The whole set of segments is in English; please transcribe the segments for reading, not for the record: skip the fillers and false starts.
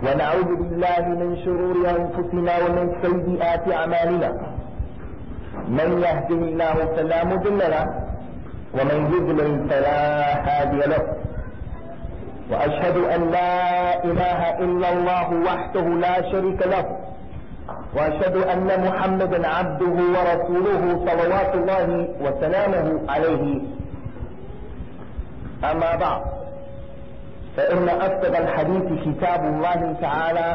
ونعوذ بالله من شرور أنفسنا ومن سيئات أعمالنا. من يهده الله فلا مضل له ومن يضلل فلا هادي له. وأشهد أن لا إله إلا الله وحده لا شريك له، وأشهد أن محمدا عبده ورسوله صلوات الله وسلامه عليه. أما بعد، فإن أصدق الحديث كتاب الله تعالى،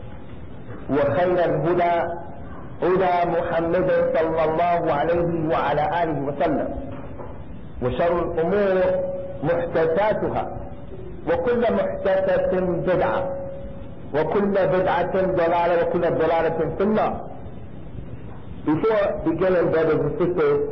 وخير الهدى هدى محمد صلى الله عليه وعلى آله وسلم، وشر الأمور محدثاتها، وكل محدثة بدعة، وكل بدعة ضلالة، وكل ضلالة في النار. Before beginning, brothers and sisters,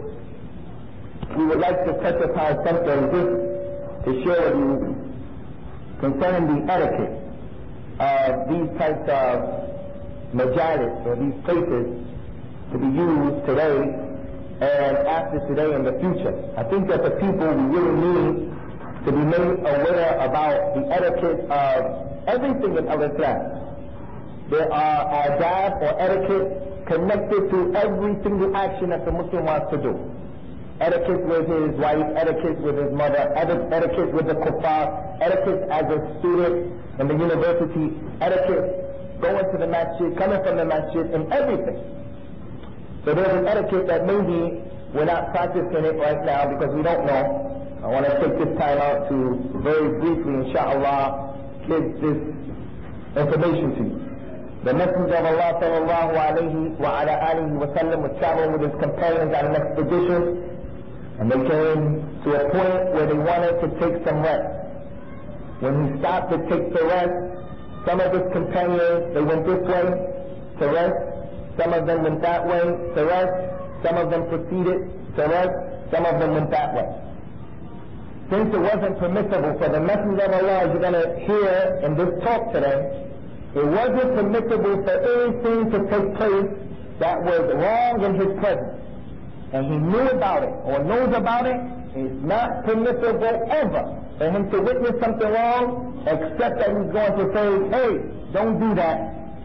we would like to touch upon something just to share with you concerning the etiquette of these types of majalis, or these places to be used today and after today in the future. I think that the people really need to be made aware about the etiquette of everything in Islam. There are adab or etiquette connected to every single action that the Muslim wants to do. Etiquette with his wife, etiquette with his mother, etiquette with the kuffar, etiquette as a student in the university, etiquette going to the masjid, coming from the masjid, and everything. So there's an etiquette that maybe we're not practicing it right now because we don't know. I want to take this time out to very briefly, inshallah, give this information to you. The Messenger of Allah sallallahu alayhi wa ala alihi wa sallam was traveling with his companions on an expedition, and they came to a point where they wanted to take some rest. When he stopped to take the rest, some of his companions, they went this way to rest, some of them went that way to rest, some of them proceeded to rest, some of them went that way. Since it wasn't permissible for the Messenger of Allah, as you're going to hear in this talk today, it wasn't permissible for anything to take place that was wrong in his presence, and he knew about it or knows about it, it's not permissible ever for him to witness something wrong except that he's going to say, hey, don't do that.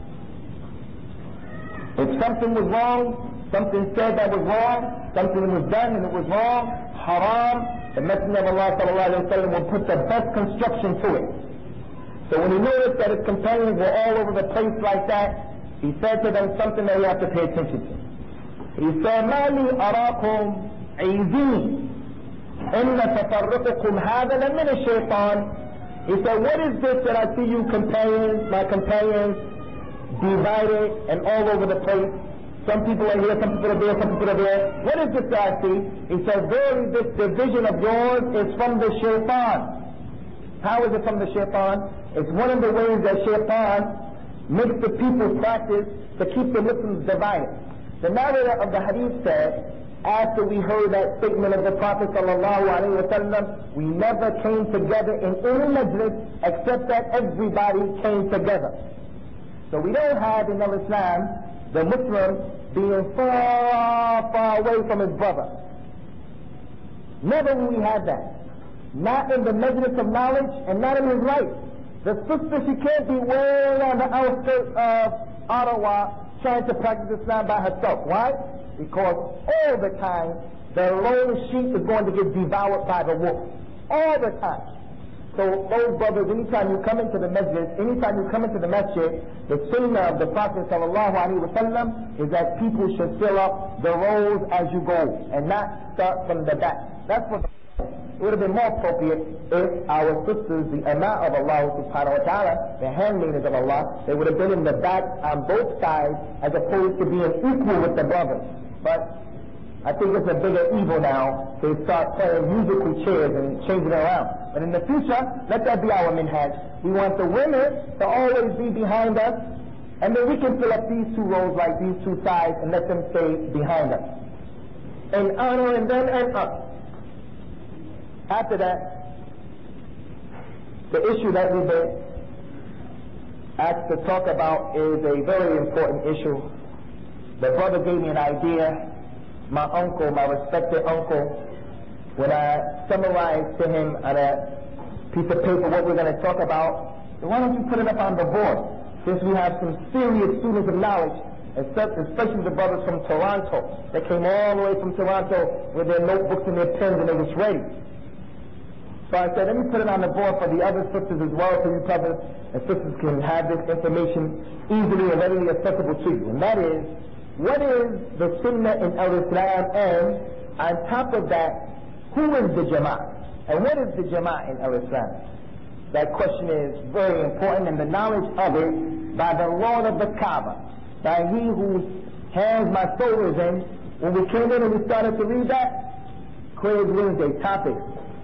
If something was wrong, something said that was wrong, something was done and it was wrong, haram, the Messenger of Allah sallallahu alayhi wa sallam will put the best construction to it. So when he noticed that his companions were all over the place like that, he said to them something that you have to pay attention to. He said, مَا لِي أَرَاكُمْ عِيذِينَ إِنَّ تَفَرُّقُكُمْ هَذَا لَمِنَ الشَّيْطَانِ. He said, what is this that I see you companions, my companions, divided and all over the place? Some people are here, some people are there, some people are there. What is this that I see? He says, verily this division of yours is from the shaitan. How is it from the shaitan? It's one of the ways that shaitan makes the people practice to keep the Muslims divided. The narrator of the hadith said, after we heard that statement of the Prophet sallallahu alaihi wasallam, we never came together in any majlis except that everybody came together. So we don't have in Islam the Muslim being far, far away from his brother. Never will we have that. Not in the majlis of knowledge and not in his life. The sister, she can't be way on the outskirts of Ottawa trying to practice Islam by herself. Why? Because all the time the lone sheep is going to get devoured by the wolf. All the time. So those brothers, anytime you come into the masjid, anytime you come into the masjid, the sunnah of the Prophet sallallahu alaihi wasallam is that people should fill up the rows as you go and not start from the back. That's what it would have been more appropriate if our sisters, the Ama of Allah subhanahu wa ta'ala, the handmaidens of Allah, they would have been in the back on both sides as opposed to being equal with the brothers. But I think it's a bigger evil now to start playing musical chairs and changing it around. But in the future, let that be our minhaj. We want the women to always be behind us, and then we can fill up these two rows like these two sides and let them stay behind us. And honor and then and up. After that, the issue that we've been asked to talk about is a very important issue. The brother gave me an idea. My uncle, my respected uncle, when I summarized to him on a piece of paper what we're going to talk about, why don't you put it up on the board? since we have some serious students of knowledge, especially the brothers from Toronto, that came all the way from Toronto with their notebooks and their pens and they was ready. So I said, let me put it on the board for the other sisters as well, so you brothers and sisters can have this information easily and readily accessible to you. And that is, what is the Sunnah in Al-Islam, and on top of that, who is the Jama'ah? And what is the Jama'ah in Al-Islam? That question is very important, and the knowledge of it by the Lord of the Kaaba, by he whose hands my soul is in. When we came in and we started to read that, Craig Wednesday topic,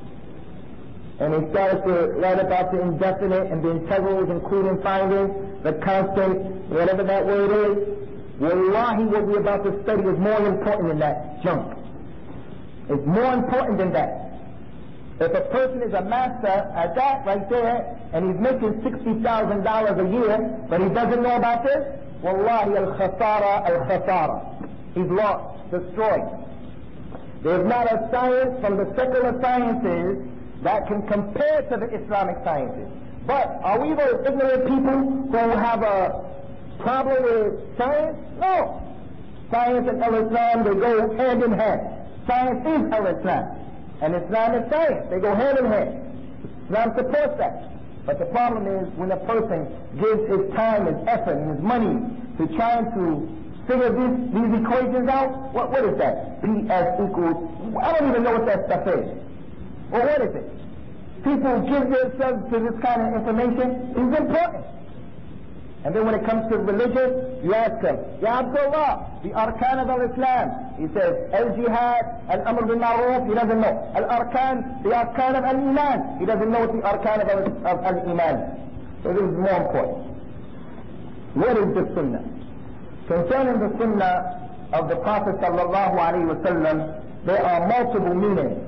and he started to write about the indefinite and the integrals, including finding the constant, whatever that word is. Wallahi, what we're about to study is more important than that junk. It's more important than that. If a person is a master at that right there, and he's making $60,000 a year, but he doesn't know about this, wallahi, al-khasara. He's lost, destroyed. There's not a science from the secular sciences that can compare to the Islamic sciences. But are we those ignorant people who have a problem with science? No. Science and Al-Islam, they go hand in hand. Science is Al-Islam, and Islam is science. They go hand in hand. Islam supports that. But the problem is when a person gives his time, his effort, and his money to trying to figure these equations out, what is that? PS equals, I don't even know what that stuff is. Well, what is it? People give themselves to this kind of information. It's important. And then when it comes to religion, you ask him, Ya Abdullah, the Arkan of Al-Islam. He says, Al-Jihad, Al-Amr bil-Ma'ruf, he doesn't know. Al-Arkan, the Arkan of Al-Iman. He doesn't know what the Arkan of Al-Iman. So this is more important. What is the Sunnah? Concerning the Sunnah of the Prophet sallallahu alaihi wasallam, there are multiple meanings.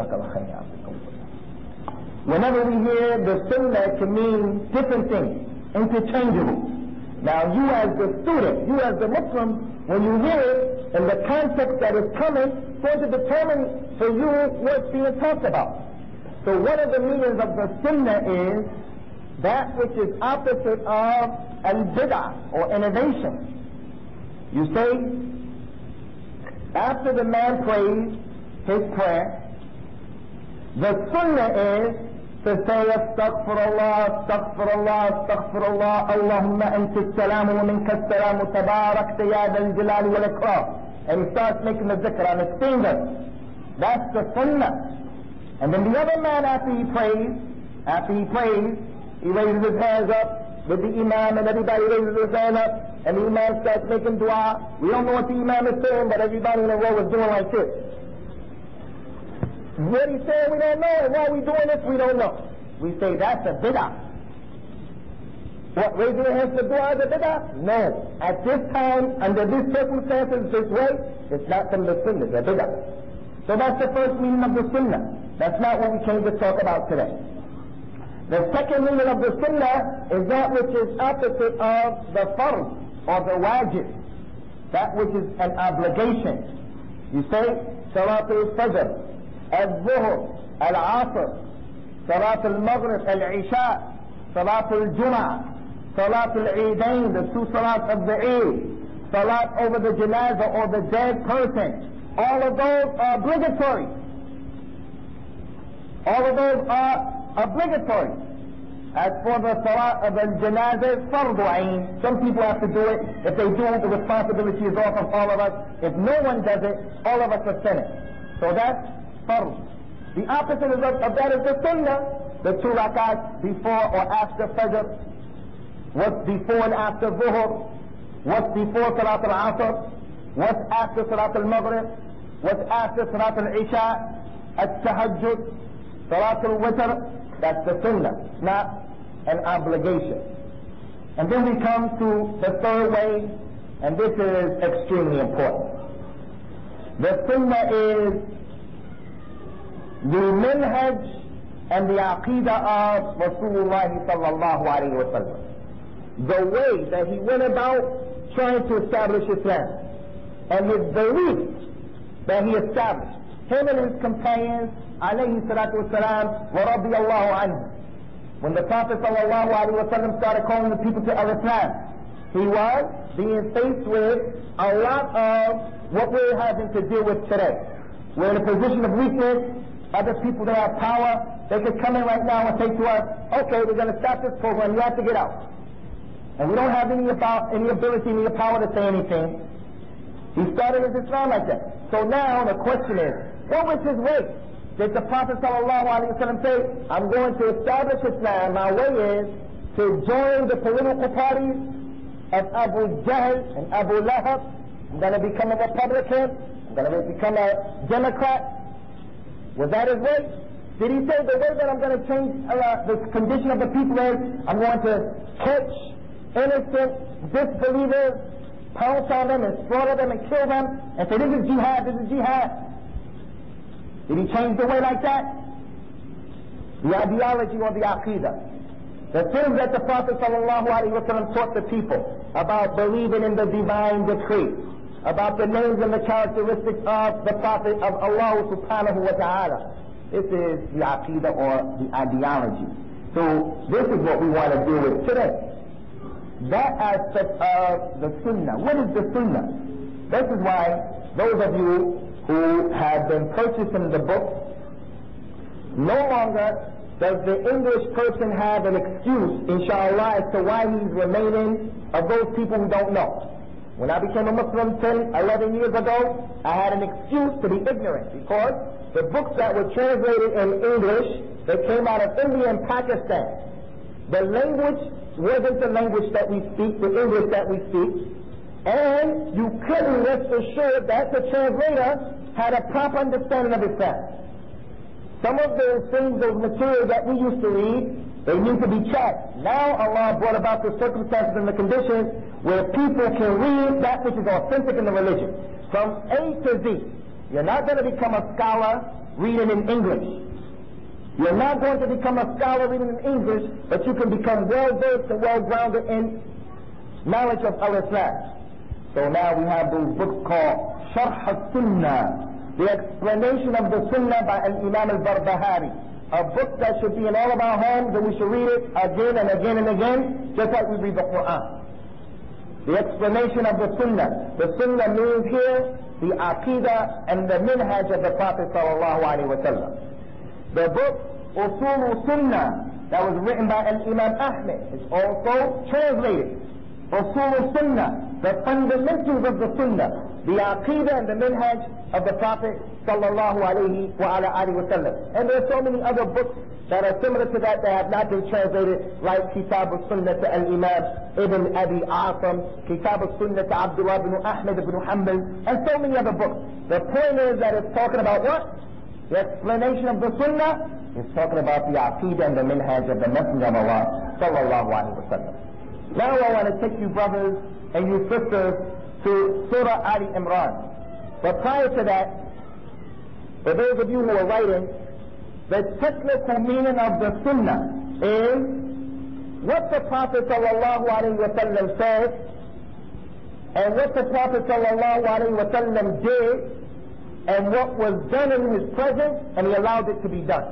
Whenever we hear the Sunnah, it can mean different things. Interchangeable. Now you as the student, you as the Muslim, when you hear it in the context that is coming, it's going to determine for you what's being talked about. So one of the meanings of the Sunnah is that which is opposite of al-bid'ah or innovation. You say, after the man prays his prayer, the Sunnah is to say astaghfirullah, astaghfirullah, astaghfirullah, Allahumma anta as-salamu wa minka as-salamu, tabarakta ya dal jalali wal ikram. And he starts making the dhikr on his fingers. That's the Sunnah. And then the other man, after he prays, he raises his hands up with the Imam, and everybody raises his hand up, and the Imam starts making dua. We don't know what the Imam is saying, but everybody in the row is doing like this. What he's saying, we don't know, and why we doing this, we don't know. We say that's a bid'ah. What, raising your hands for dua is a bid'ah? No. At this time, under these circumstances, this way, it's not from the Sunnah, it's a bid'ah. So that's the first meaning of the Sunnah. That's not what we came to talk about today. The second meaning of the Sunnah is that which is opposite of the fard, or the wajib. That which is an obligation. You say, Salatul Fajr, الظهر العصر صلاة المغرب العشاء صلاة الجمعة صلاة العيدين, the two salats of the Eid, salat over the janazah or the dead person. All of those are obligatory. All of those are obligatory. As for the salat of the janazah, fardu ayn. Some people have to do it. If they do it, the responsibility is off of all of us. If no one does it, all of us are sinners. So that's fardu. The opposite of that is the Sunnah. The two rakats before or after Fajr. What's before and after Zuhur? What's before Salat al-Asr? What's after Salat al-Maghrib? What's after Salat al-Isha? At-Tahajjud, Salat al-Witr. That's the Sunnah, not an obligation. And then we come to the third way, and this is extremely important. The Sunnah is the minhaj and the aqidah of Rasulullah sallallahu alayhi wa sallam. The way that he went about trying to establish Islam, and his belief that he established. Him and his companions, alayhi salatu wasalam, wa radiyallahu anhu. when the Prophet ﷺ started calling the people to al-Islam, he was being faced with a lot of what we're having to deal with today. We're in a position of weakness. Other people that have power, they could come in right now and say to us, okay, we're going to stop this program, you have to get out. And we don't have any ability, any power to say anything. He started his Islam like that. So now the question is, what was his way? Did the Prophet ﷺ say, I'm going to establish Islam, my way is to join the political parties of Abu Jahl and Abu Lahab, I'm going to become a Republican, I'm going to become a Democrat? Was that his way? Did he say the way that I'm going to change the condition of the people is I'm going to catch innocent disbelievers, pounce on them and slaughter them and kill them and say this is jihad, this is jihad? Did he change the way like that? The ideology or the aqidah. The things that the Prophet ﷺ taught the people about believing in the divine decree, about the names and the characteristics of the Prophet of Allah subhanahu wa ta'ala. This is the aqidah or the ideology. So this is what we want to deal with today. That aspect of the sunnah. What is the sunnah? This is why those of you who have been purchasing the book, no longer does the English person have an excuse, inshallah, as to why he's remaining of those people who don't know. When I became a Muslim 10, 11 years ago, I had an excuse to be ignorant because the books that were translated in English, they came out of India and Pakistan. The language wasn't the language that we speak, the English that we speak, and you couldn't rest assured that the translator had a proper understanding of Islam. Some of those things, those materials that we used to read, they need to be checked. Now Allah brought about the circumstances and the conditions where people can read that which is authentic in the religion. From A to Z. You're not going to become a scholar reading in English. You're not going to become a scholar reading in English, but you can become well-versed and well-grounded in knowledge of al-Islam. So now we have those books called Sharh al-Sunnah, the explanation of the Sunnah by Imam al-Barbahari. A book that should be in all of our homes, and we should read it again and again and again, just like we read the Quran. The explanation of the Sunnah. The Sunnah means here the Aqidah and the Minhaj of the Prophet sallallahu alaihi wasallam. The book Usul Sunnah that was written by Imam Ahmed is also translated. Usul Sunnah, the fundamentals of the Sunnah, the Aqidah and the Minhaj of the Prophet sallallahu alaihi wasallam. And there are so many other books that are similar to that have not been translated, like Kitab al-Sunnah to al-Imam Ibn Abi Asim, Kitab al-Sunnah to Abdullah ibn Ahmed ibn Hanbal, and so many other books. The point is that it's talking about what? The explanation of the Sunnah is talking about the Aqidah and the Minhaj of the Messenger of Allah sallallahu alaihi wasallam. Now I want to take you brothers and you sisters to Surah Ali Imran. But prior to that, for those of you who are writing, the technical meaning of the Sunnah is what the Prophet sallallahu alaihi wasallam said and what the Prophet sallallahu alaihi wasallam did and what was done in his presence, and he allowed it to be done.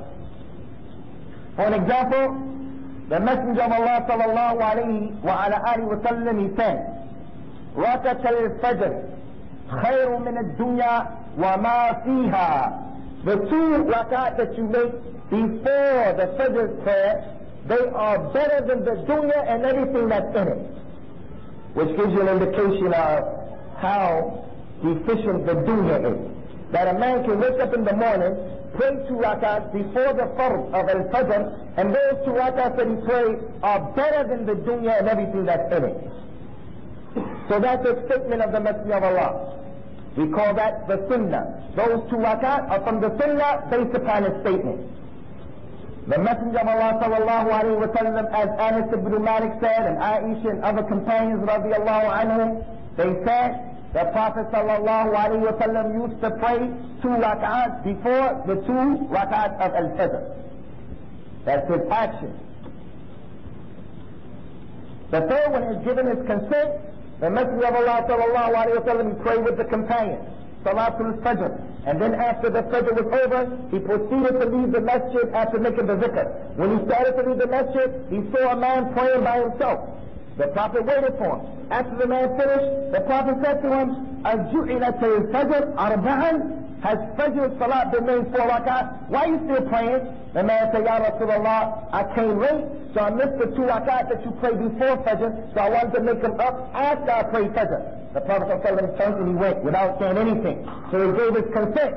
For an example, the Messenger of Allah sallallahu alaihi wasallam, he said, رَكَةَ الْفَجْرِ خَيْرٌ مِنَ الدُّنْيَا وَمَا فِيهَا. The two rakat that you make before the Fajr prayer, they are better than the dunya and everything that's in it. Which gives you an indication of how deficient the dunya is. That a man can wake up in the morning, pray two rakats before the fard of al-Fajr, and those two rakats that he prays are better than the dunya and everything that's in it. So that's a statement of the Messenger of Allah. We call that the Sunnah. Those two rakat are from the Sunnah based upon his statement. The Messenger of Allah sallallahu alaihi wasallam, as Anas ibn Malik said, and Aisha and other companions radiallahu anhum, they said the Prophet sallallahu alaihi wasallam used to pray two rakat before the two rakat of al-Fajr. That's his action. The third one is given his consent. The Messenger of Allah sallallahu alaihi wasallam prayed with the companions, Salatul Fajr. And then after the Fajr was over, he proceeded to leave the masjid after making the zikr. When he started to leave the masjid, he saw a man praying by himself. The Prophet waited for him. After the man finished, the Prophet said to him, أَجُعِلَتِ الْفَجْرِ أَرْبَعًا? Has Fajr Salat been made 4 rakat? Why are you still praying? The man said, Ya Rasulullah, I came late, so I missed the 2 rakat that you prayed before Fajr, so I wanted to make them up after I prayed Fajr. The Prophet ﷺ turned and he went without saying anything. So he gave his consent.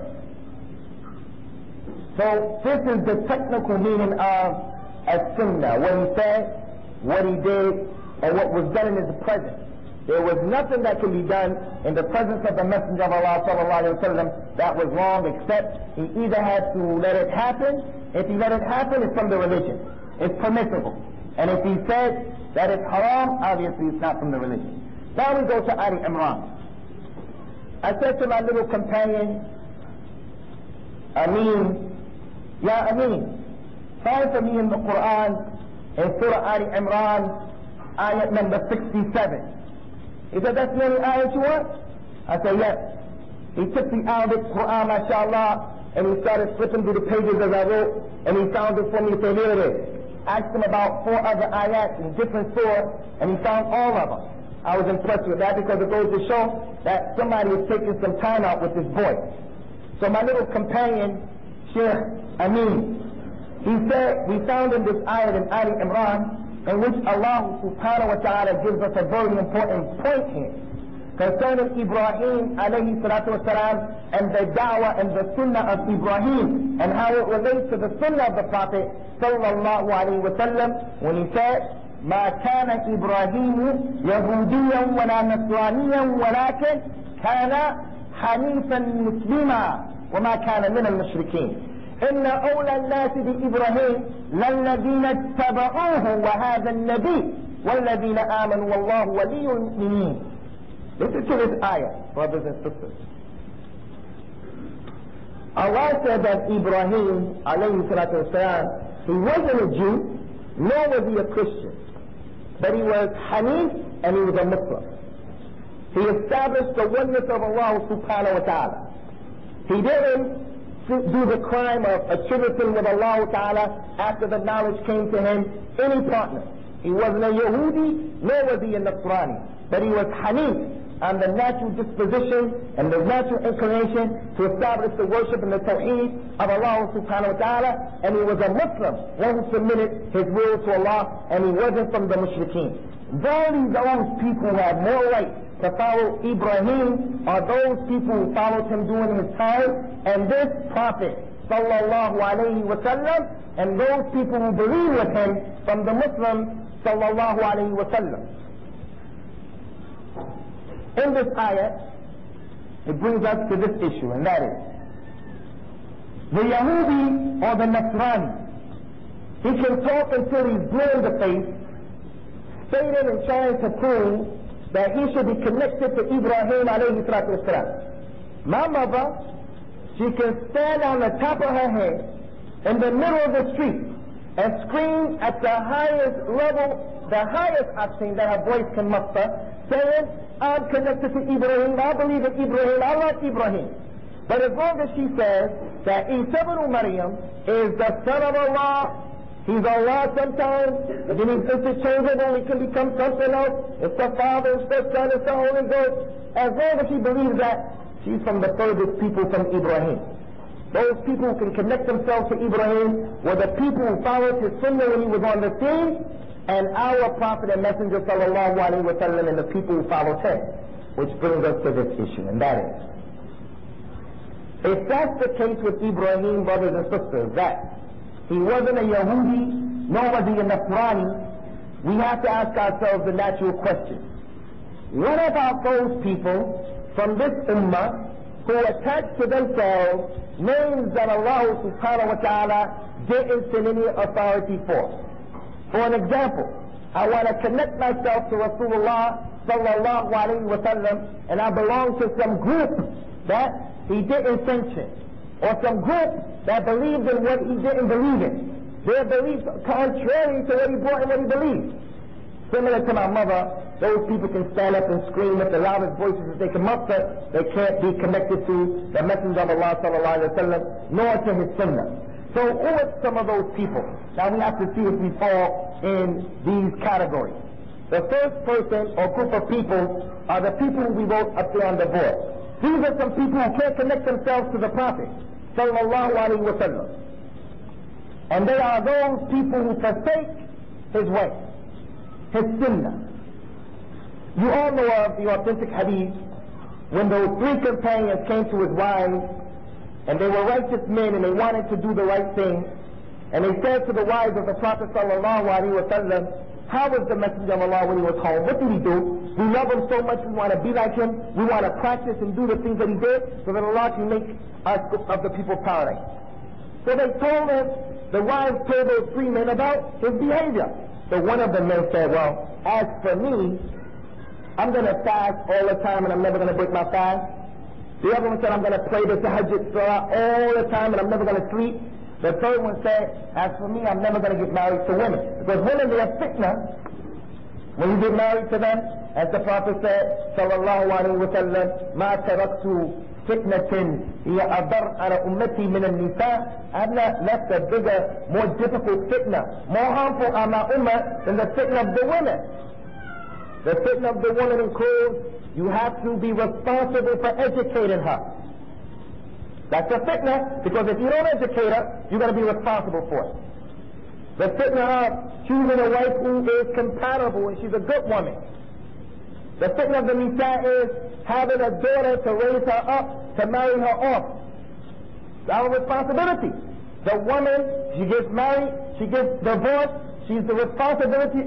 So this is the technical meaning of as-sunnah. What he said, what he did, and what was done in his presence. There was nothing that can be done in the presence of the Messenger of Allah ﷺ that was wrong, except he either had to let it happen. If he let it happen, it's from the religion. It's permissible. And if he said that it's haram, obviously it's not from the religion. Now we go to Ali Imran. I said to my little companion, Ameen, Ya Ameen, find for me in the Quran, in Surah Ali Imran, ayat number 67. He said, that's the only ayat you want? I said, yes. He took the Arabic Quran, mashallah, and he started flipping through the pages as I wrote, and he found it for me. He said, here it is. Asked him about 4 other ayats in different surahs, and he found all of them. I was impressed with that because it goes to show that somebody is taking some time out with this boy. So my little companion, Sheikh Amin, he said, we found in this ayat in Ali Imran, in which Allah subhanahu wa ta'ala gives us a very important point here concerning Ibrahim alayhi salatu wasalam and the da'wah and the sunnah of Ibrahim and how it relates to the sunnah of the Prophet sallallahu alayhi wa sallam when he said, ما كان إبراهيم يهوديا ولا نصرانيا ولكن كان حنيفا مسلما وما كان من المشركين إن أولى الناس بإبراهيم للذين اتبعوه وهذا النبي والذين آمنوا والله ولي المؤمنين. Listen to this ayah, brothers and sisters. Allah said that Ibrahim alayhi salatu wasalam, he wasn't a Jew, nor was he a Christian, but he was Hanif and he was a Muslim. He established the oneness of Allah subhanahu wa ta'ala. He didn't do the crime of attributing with Allah Ta'ala after the knowledge came to him any partner. He wasn't a Yahudi, nor was he a Nasrani, but he was Hanif on the natural disposition and the natural inclination to establish the worship and the tawheed of Allah Subhanahu wa Ta'ala, and he was a Muslim, one who submitted his will to Allah, and he wasn't from the mushrikeen. Only those people who have more right to follow Ibrahim are those people who followed him during his time, and this Prophet sallallahu alayhi wa sallam, and those people who believe with him from the Muslims sallallahu alayhi wa sallam. In this ayah, it brings us to this issue, and that is the Yahudi or the Nasrani. He can talk until he's blue in the face, stating and trying to prove that he should be connected to Ibrahim alayhi salatu wasalam. My mother, she can stand on the top of her head in the middle of the street and scream at the highest level, the highest octane that her voice can muster, saying, I'm connected to Ibrahim, I believe in Ibrahim, I like Ibrahim. But as long as she says that Isa ibn Maryam is the son of Allah, he's Allah sometimes, but then he's interchangeable, he can become something else. It's the Father, it's the Son, it's the Holy Ghost. As long as she believes that, she's from the furthest people from Ibrahim. Those people who can connect themselves to Ibrahim were the people who followed his sunnah when he was on the scene, and our Prophet and Messenger sallallahu alayhi wa sallam and the people who followed him. Which brings us to this issue, and that is, if that's the case with Ibrahim, brothers and sisters, that he wasn't a Yahudi, nor was he a Nasrani, we have to ask ourselves the natural question. What about those people from this ummah who attach to themselves names that Allah subhanahu wa ta'ala didn't send any authority for? For an example, I want to connect myself to Rasulullah sallallahu alayhi wa sallam, and I belong to some group that he didn't sanction, or some group that believed in what he didn't believe in. Their beliefs contrary to what he brought and what he believed. Similar to my mother, those people can stand up and scream with the loudest voices that they can muster. They can't be connected to the Messenger of Allah sallallahu alaihi wasallam, nor to his sunnah. So who are some of those people? Now we have to see if we fall in these categories. The first person or group of people are the people who we wrote up there on the board. These are some people who can't connect themselves to the Prophet sallallahu alaihi wasallam. And they are those people who forsake his way, his sunnah. You all know of the authentic hadith when those three companions came to his wives, and they were righteous men and they wanted to do the right thing, and they said to the wives of the Prophet sallallahu alaihi wasallam, how was the Messenger of Allah when he was home? What did he do? We love him so much, we want to be like him, we want to practice and do the things that he did, so that Allah can make us of the people of paradise. So they told him, the wives told those three men about his behavior. So one of the men said, well, as for me, I'm going to fast all the time and I'm never going to break my fast. The other one said, I'm going to pray the tahajjud salah all the time and I'm never going to sleep. The third one said, as for me, I'm never going to get married to women. Because women, they are fitna. When you get married to them, as the Prophet said, sallallahu alayhi wa sallam, ma taraktu fitnatin hiya adar ala ummati min al-nisa. I've not left a bigger, more difficult fitna, more harmful on my ummah than the fitna of the women. The fitna of the woman includes, you have to be responsible for educating her. That's a fitna, because if you don't educate her, you're going to be responsible for it. The fitna of choosing a wife who is compatible and she's a good woman. The fitna of the nisa is having a daughter to raise her up, to marry her off. It's our responsibility. The woman, she gets married, she gets divorced, she's the responsibility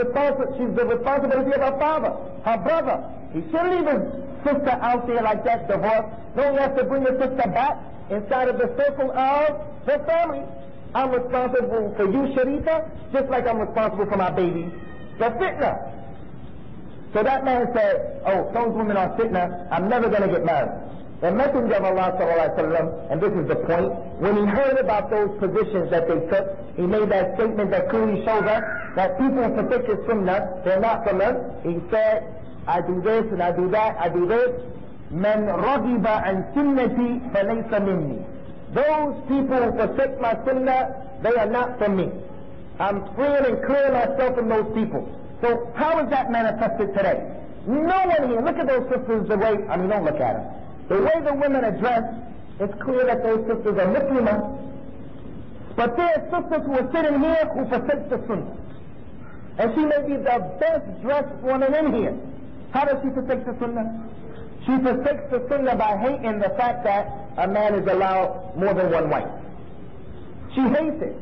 of her father, her brother. He shouldn't leave his sister out there like that, divorced. No, he has to bring his sister back inside of the circle of the family. I'm responsible for you, Sharifa, just like I'm responsible for my baby. The fitna. So that man said, oh, those women are fitna, I'm never going to get married. The Messenger of Allah sallallahu alaihi wasallam, and this is the point, when he heard about those positions that they took, he made that statement that clearly shows us that people who forsake his sunnah, they're not from us. He said, I do this and I do that, I do this. Man raghiba an sunnati falaysa minni. Those people who forsake my sunnah, they are not from me. I'm freeing and clearing myself from those people. So how is that manifested today? No one here, look at those sisters the way, don't look at them. The way the women are dressed, it's clear that those sisters are Muslims. But there are sisters who are sitting here who forsake the sunnah. And she may be the best dressed woman in here. How does she forsake the sunnah? She forsakes the sunnah by hating the fact that a man is allowed more than one wife. She hates it.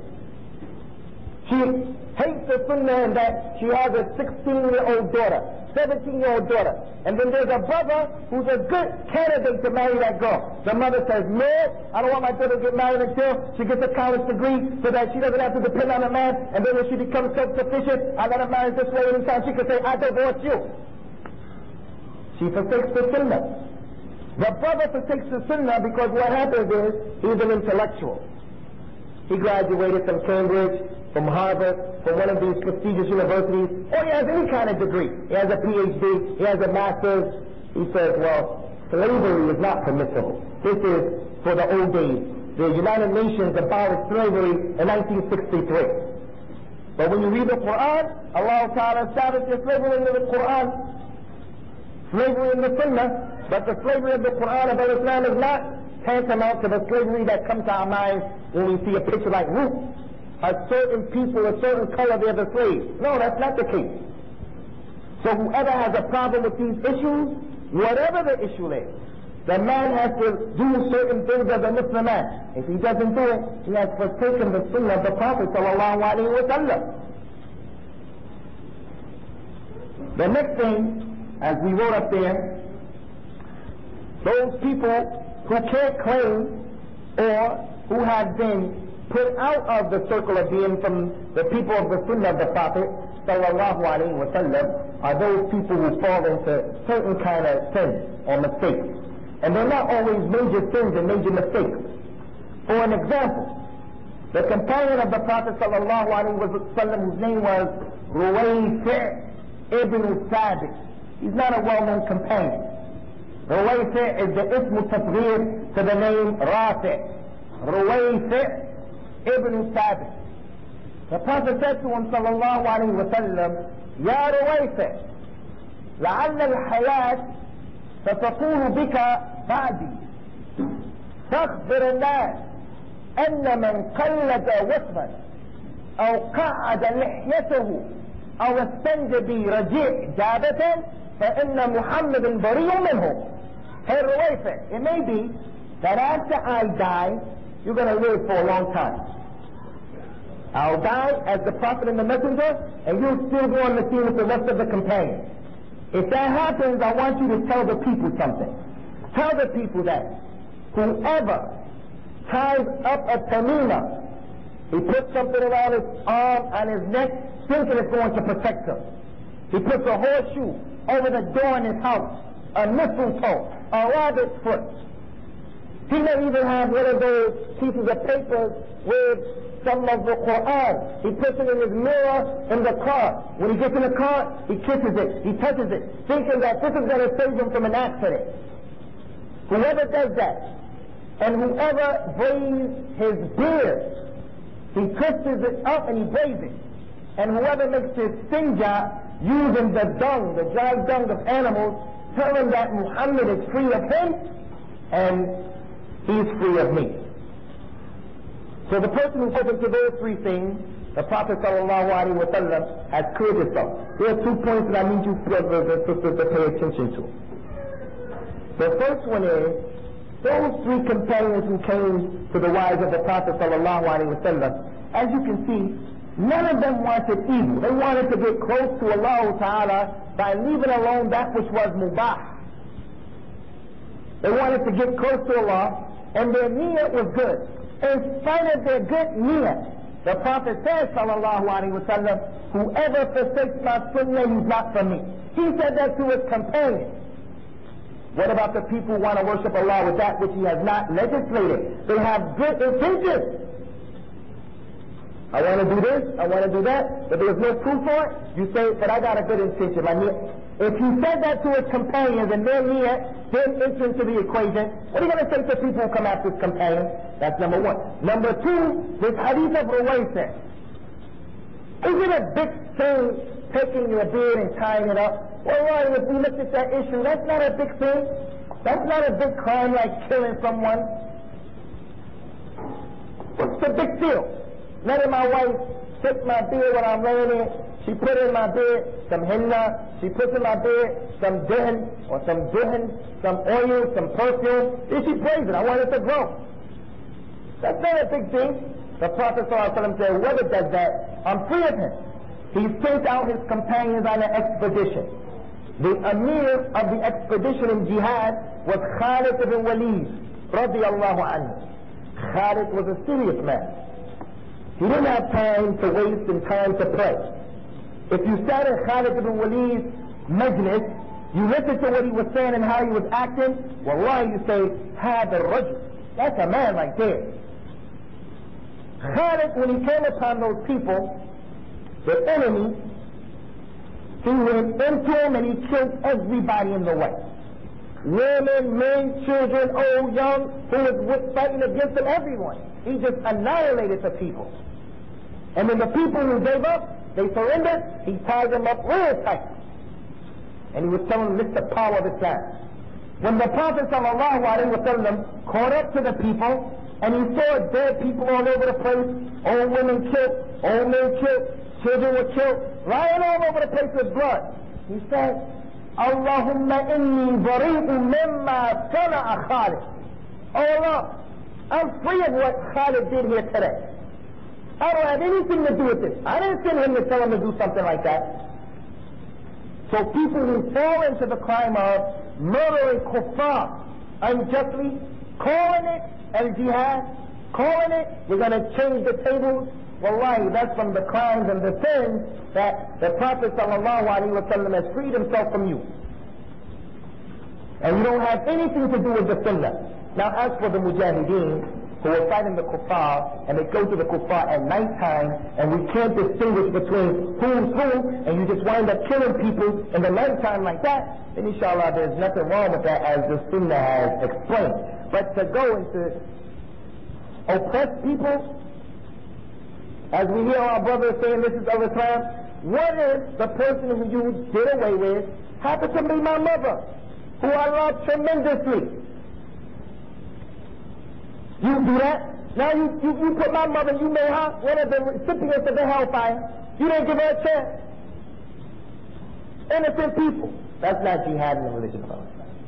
She hates the sunnah in that she has a 16-year-old daughter, 17-year-old daughter. And then there's a brother who's a good candidate to marry that girl. The mother says, no, I don't want my daughter to get married until she gets a college degree so that she doesn't have to depend on a man. And then when she becomes self-sufficient, I let her marry this way anytime she can say, I divorce you. She forsakes the sunnah. The brother forsakes the sunnah because what happens is he's an intellectual. He graduated from Cambridge, from Harvard, from one of these prestigious universities, or he has any kind of degree. He has a PhD, he has a master's. He says, well, slavery is not permissible. This is for the old days. The United Nations abolished slavery in 1963. But when you read the Quran, Allah Ta'ala established slavery in the Quran, slavery in the Sunnah, but the slavery of the Quran of Islam is not tantamount to the slavery that comes to our minds when we see a picture like Ruth. A certain people, a certain color, they're the slaves. No, that's not the case. So whoever has a problem with these issues, whatever the issue is, the man has to do certain things as a Muslim man. If he doesn't do it, he has forsaken the sunnah of the Prophet sallallahu alaihi wasallam. The next thing, as we wrote up there, those people who can't claim or who have been put out of the circle of being from the people of the sunnah of the Prophet sallallahu alaihi wasallam are those people who fall into certain kind of sins or mistakes. And they're not always major sins and major mistakes. For an example, the companion of the Prophet sallallahu alaihi wasallam, whose name was Ruwayfi' ibn Thabit. He's not a well-known companion. Ruwayfi' is the ism tasghir to the name Rafi'. Ruwayfi' ibn Thabit. The Prophet said to him sallallahu alayhi wa sallam, Ya Ruwayfi' لعل الحياة ستطول بك بعدي فاخبر الناس أن من قلد وصفا أو قعد لحيته أو استنجى برجيع جابة فإن محمد بريء منه. Hey Ruwayfi', it may be that after I die, you're going to live for a long time. I'll die as the Prophet and the Messenger, and you'll still go on the scene with the rest of the companions. If that happens, I want you to tell the people something. Tell the people that whoever ties up a tamima, he puts something around his arm and his neck, thinking it's going to protect him. He puts a horseshoe over the door in his house, a mistletoe, a rabbit's foot. He may even have one of those pieces of paper with some of the Quran. He puts it in his mirror in the car. When he gets in the car, he kisses it, he touches it, thinking that this is going to save him from an accident. Whoever does that, and whoever braids his beard, he twists it up and he braids it. And whoever makes his sinja using the dung, the dry dung of animals, tell him that Muhammad is free of him and he's free of me. So the person who's open to those three things, the Prophet ﷺ has cleared himself. There are 2 points that I need you brothers and sisters to pay attention to. The first one is, those three companions who came to the wives of the Prophet ﷺ, as you can see, none of them wanted evil. They wanted to get close to Allah Ta'ala by leaving alone that which was mubah. They wanted to get close to Allah, and their niyyah was good. In spite of their good niyyah, the Prophet said, sallallahu alaihi wasallam, whoever forsakes my sunnah, he's not from me. He said that to his companions. What about the people who want to worship Allah with that which He has not legislated? They have good intentions. I want to do this, I want to do that, but there's no proof for it. You say, but I got a good intention. If you said that to his companions and their niyyah didn't enter into the equation, what are you going to say to people who come after his companions? That's number one. Number two, this hadith of Ruwayfi'. Is it a big thing taking your beard and tying it up? Well, if we looked at that issue, that's not a big thing. That's not a big crime like killing someone. What's the big deal? Letting my wife take my beard when I'm laying in. She put in my beard some henna. She puts in my beard some dihin or some duhin, some oil, some perfume. Then she prays it. I want it to grow. That's not a big thing. The Prophet ﷺ said, whoever does that, I'm free of him. He sent out his companions on an expedition. The emir of the expedition in jihad was Khalid ibn Walid, radiyallahu anhu. Khalid was a serious man. He didn't have time to waste and time to pray. If you sat in Khalid ibn Walid's majlis, you listened to what he was saying and how he was acting, wallahi, you say, hada rajul. That's a man right there. Khalid, when he came upon those people, the enemy, he went into them and he killed everybody in the way. Women, men, children, old, young, who was fighting against him, everyone. He just annihilated the people. And then the people who gave up, they surrendered, he tied them up real tight. And he was telling them this is the power of Islam. When the Prophet ﷺ caught up to the people, and he saw dead people all over the place, old women killed, old men killed, children were killed, lying all over the place with blood. He said, Allahumma inni bari'u mimma sana'a Khalid. Oh Allah, I'm free of what Khalid did here today. I don't have anything to do with this. I didn't send him to tell him to do something like that. So people who fall into the crime of murdering kuffar unjustly, calling it al-jihad, calling it, we're going to change the tables. Wallahi, that's from the crimes and the sins that the Prophet ﷺ has freed himself from you. And you don't have anything to do with the sunnah. Now as for the mujahideen, who are fighting the kuffar, and they go to the kuffar at nighttime, and we can't distinguish between who's who, and you just wind up killing people in the nighttime like that, then inshallah there's nothing wrong with that, as the Sunnah has explained. But to go and to oppress people, as we hear our brothers saying this is of Islam, what if the person who you did away with happened to be my mother, who I love tremendously? You do that? Now you put my mother, you made her one of the recipients of the hellfire. You didn't give her a chance. Innocent people. That's not jihad in the religion of Allah.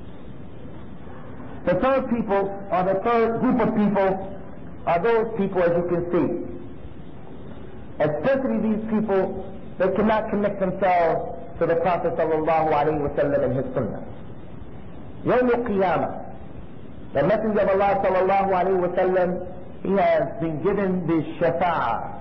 The third people, or the third group of people, are those people, as you can see. Especially these people that cannot connect themselves to the Prophet sallallahu alaihi wasallam and his sunnah. Yawm al-Qiyamah, the Messenger of Allah sallallahu alaihi wasallam, he has been given the shafa'ah,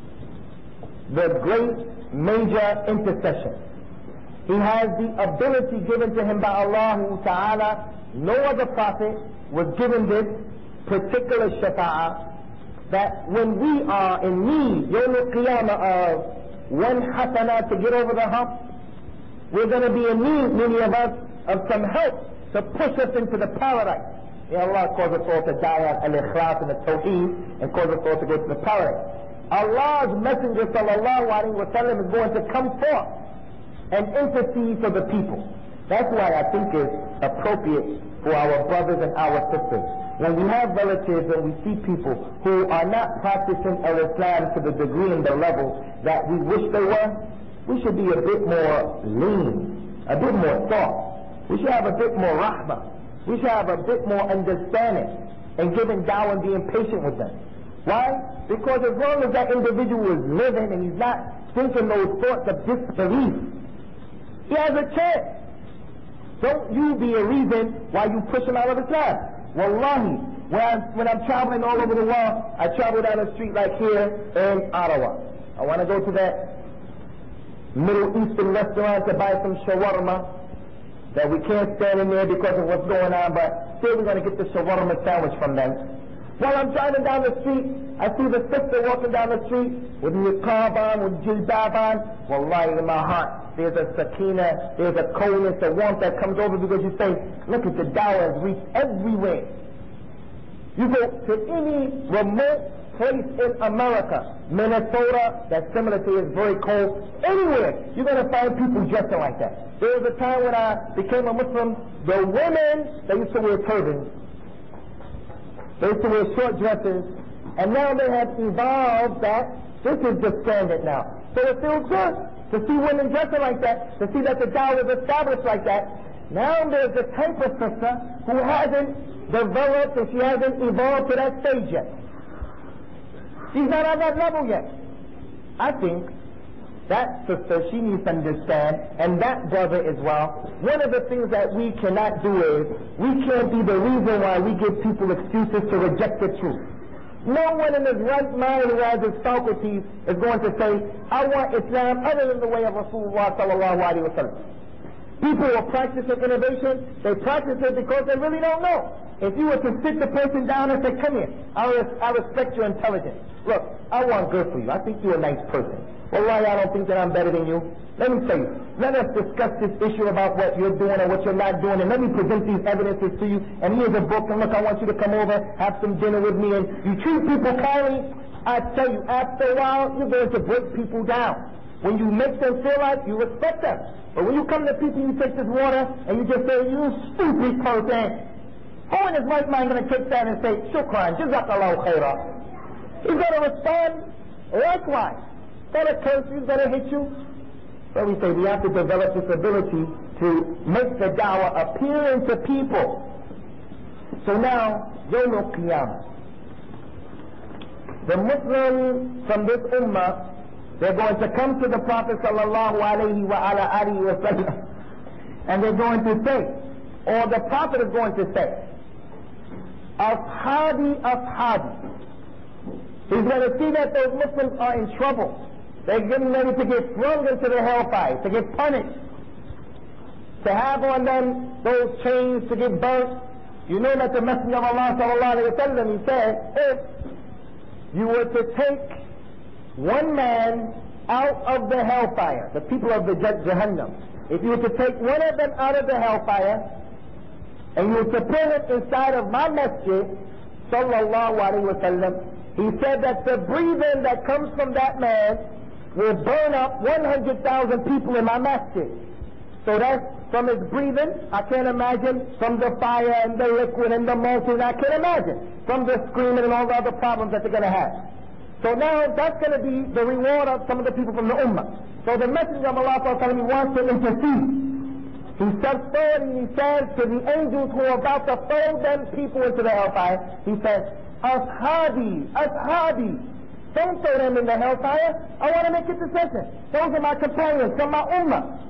the great major intercession. He has the ability given to him by Allah Ta'ala. No other prophet was given this particular shafa'ah, that when we are in need, Yawm al-Qiyamah, of one hasana to get over the hump, we're going to be in need, many of us, of some help to push us into the paradise. May Allah cause us all to die on al-ikhlas and the tawheed, and cause us all to go to the paradise. Allah's Messenger sallallahu alaihi wasallam is going to come forth and intercede for the people. That's why I think it's appropriate for our brothers and our sisters, when we have relatives and we see people who are not practicing al-Islam to the degree and the level that we wish they were, we should be a bit more lean, a bit more soft. We should have a bit more rahmah. We should have a bit more understanding and giving dawah and being patient with them. Why? Because as long as that individual is living and he's not thinking those thoughts of disbelief, he has a chance. Don't you be a reason why you push him out of Islam. Wallahi, when I'm traveling all over the world, I travel down the street like here in Ottawa. I want to go to that Middle Eastern restaurant to buy some shawarma that we can't stand in there because of what's going on, but still we're going to get the shawarma sandwich from them. While I'm driving down the street, I see the sister walking down the street with niqab on, with jilbab on. Wallahi, in my heart, there's a sakina, there's a coldness, a warmth that comes over, because you say, look at the dawah has reached everywhere. You go to any remote place in America, Minnesota, that's similar to it's very cold, anywhere, you're going to find people dressing like that. There was a time when I became a Muslim, the women, they used to wear turbans. They used to wear short dresses, and now they have evolved that this is the standard now. So it feels good to see women dressing like that, to see that the dawah is established like that. Now there's a type of sister who hasn't developed and she hasn't evolved to that stage yet. She's not on that level yet. I think that sister, she needs to understand, and that brother as well, one of the things that we cannot do is, we can't be the reason why we give people excuses to reject the truth. No one in his right mind who has his faculties is going to say, I want Islam other than the way of Rasulullah sallallahu alaihi wasallam. People who are practicing innovation, they practice it because they really don't know. If you were to sit the person down and say, come here, I respect your intelligence. Look, I want good for you. I think you're a nice person. Wallahi, I don't think that I'm better than you. Let me tell you, let us discuss this issue about what you're doing and what you're not doing, and let me present these evidences to you, and here's a book, and look, I want you to come over, have some dinner with me, and you treat people kindly. I tell you, after a while, you're going to break people down. When you make them feel like you respect them. But when you come to people, you take this water, and you just say, you stupid person. Who in his right mind going to take that and say, shukran, jazakallahu khairah? He's going to respond likewise. He's going to curse you, he's going to hit you. So we say we have to develop this ability to make the dawah appealing to people. So now, Yawm al-Qiyamah, the Muslims from this ummah, they're going to come to the Prophet sallallahu alaihi wa sallam, and they're going to say, or the Prophet is going to say, Ashabi, Ashabi. He's going to see that those Muslims are in trouble. They're getting ready to get thrown into the hellfire, to get punished, to have on them those chains, to get burnt, You know that the Messenger of Allah sallallahu alayhi wa sallam, he said, if you were to take one man out of the hellfire, the people of the Jahannam, if you were to take one of them out of the hellfire, and you were to put it inside of my masjid, sallallahu alayhi wa sallam, he said that the breathing that comes from that man will burn up 100,000 people in my masjid. So that's from his breathing, I can't imagine, from the fire and the liquid and the motion, I can't imagine, from the screaming and all the other problems that they're going to have. So now that's going to be the reward of some of the people from the Ummah. So the Messenger of Allah he wants to intercede. He steps forward and he says to the angels who are about to throw them people into the hellfire, he says, Ashabi, Ashabi, don't throw them in the hellfire. I want to make intercession. Those are my companions from my Ummah.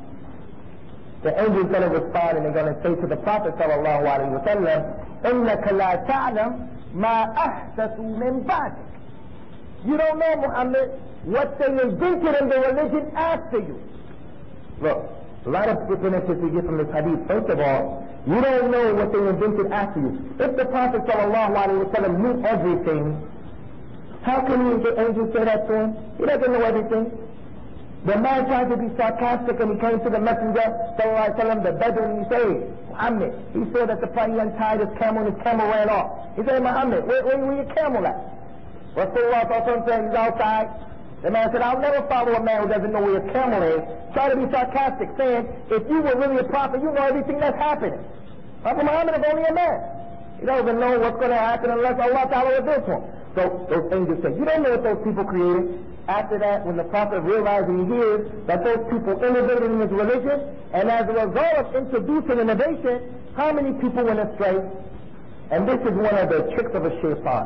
The angel is going to respond and they're going to say to the Prophet sallallahu alayhi wa sallam, إِنَّكَ لَا تَعْلَمْ مَا أَحْدَثُوا مِنْ بَعْدِكَ. You don't know, Muhammad, what they invented in the religion after you. Look, a lot of benefits we get from this hadith. First of all, you don't know what they invented after you. If the Prophet sallallahu alayhi wa sallam knew everything, how can the angel say that to him? He doesn't know everything. The man tried to be sarcastic and he came to the Messenger sallallahu alayhi wa sallam, the Bedouin, and he said, Muhammad, he saw that the party untied his camel and his camel ran off. He said, Muhammad, where your camel at? Rasulullah sallallahu alayhi wa sallam said, he's outside. The man said, I'll never follow a man who doesn't know where your camel is. Try to be sarcastic, saying, if you were really a prophet, you know everything that's happening. Prophet Muhammad is only a man. He doesn't know what's going to happen unless Allah Ta'ala reveals to him. So those angels said, you don't know what those people created. After that, when the Prophet realized and he hears that those people innovated in his religion, and as a result of introducing innovation, how many people went astray? And this is one of the tricks of a shaitan.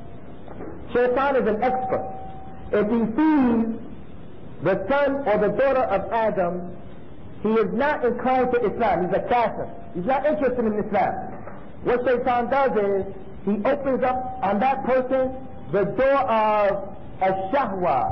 Shaitan is an expert. If he sees the son or the daughter of Adam, he is not inclined to Islam. He's a kafir. He's not interested in Islam. What Shaitan does is, he opens up on that person the door of shahwa.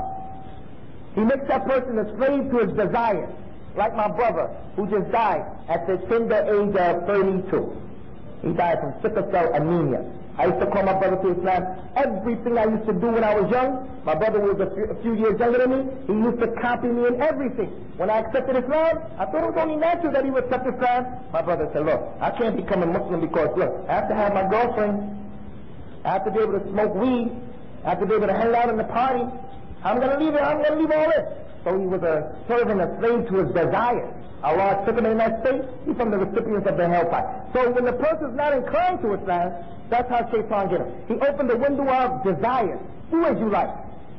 He makes that person a slave to his desires. Like my brother, who just died at the tender age of 32. He died from sickle cell anemia. I used to call my brother to Islam. Everything I used to do when I was young, my brother was a few years younger than me, he used to copy me in everything. When I accepted Islam, I thought it was only natural that he would accept Islam. My brother said, look, I can't become a Muslim because, look, I have to have my girlfriend, I have to be able to smoke weed, I have to be able to hang out in the party. I'm going to leave it. I'm going to leave all this. So he was a servant, a slave to his desires. Allah took him in that state. He's from the recipients of the hellfire. So when the person's not inclined to Islam, that's how Shaitan get him. He opened the window of desires. Do as you like.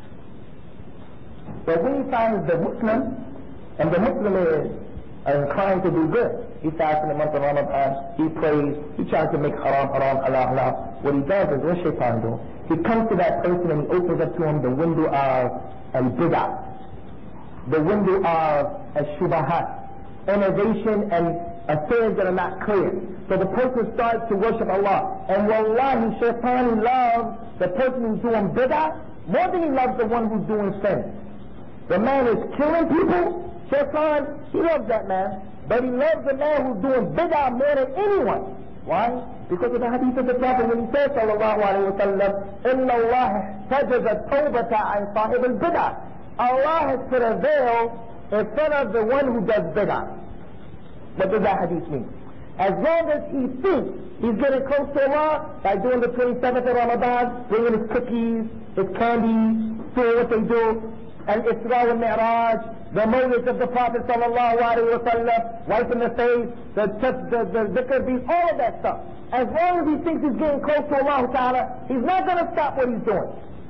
But when he finds the Muslim, and the Muslim is inclined to do good, he fasts in the month of Ramadan, he prays, he tries to make haram, halal, halal. What he does is, what Shaitan do? He comes to that person and he opens up to him the window of al-bid'ah, the window of al-shubahat, innovation and affairs that are not clear. So the person starts to worship Allah. And wallahi, Shaitan loves the person who's doing bid'ah more than he loves the one who's doing sin. The man is killing people. Shaitan, he loves that man. But he loves the man who's doing bid'ah more than anyone. Why? Because of the hadith of the Prophet when he says, sallallahu alayhi wa sallam, إِنَّ اللَّهَ احْتَجَزَ التَّوْبَةَ عَنْ صَاحِبِ الْبِدْعَةِ. Allah has put a veil in front of the one who does bid'ah. What does that hadith mean? As long as he thinks he's getting close to Allah by doing the 27th of Ramadan, bringing his cookies, his candies, doing what they do, and Isra and Mi'raj, the mawlid of the Prophet sallallahu alayhi wa sallam, wiping the face, the dhikr beat, all of that stuff. As long as he thinks he's getting close to Allah Ta'ala, he's not going to stop what he's doing.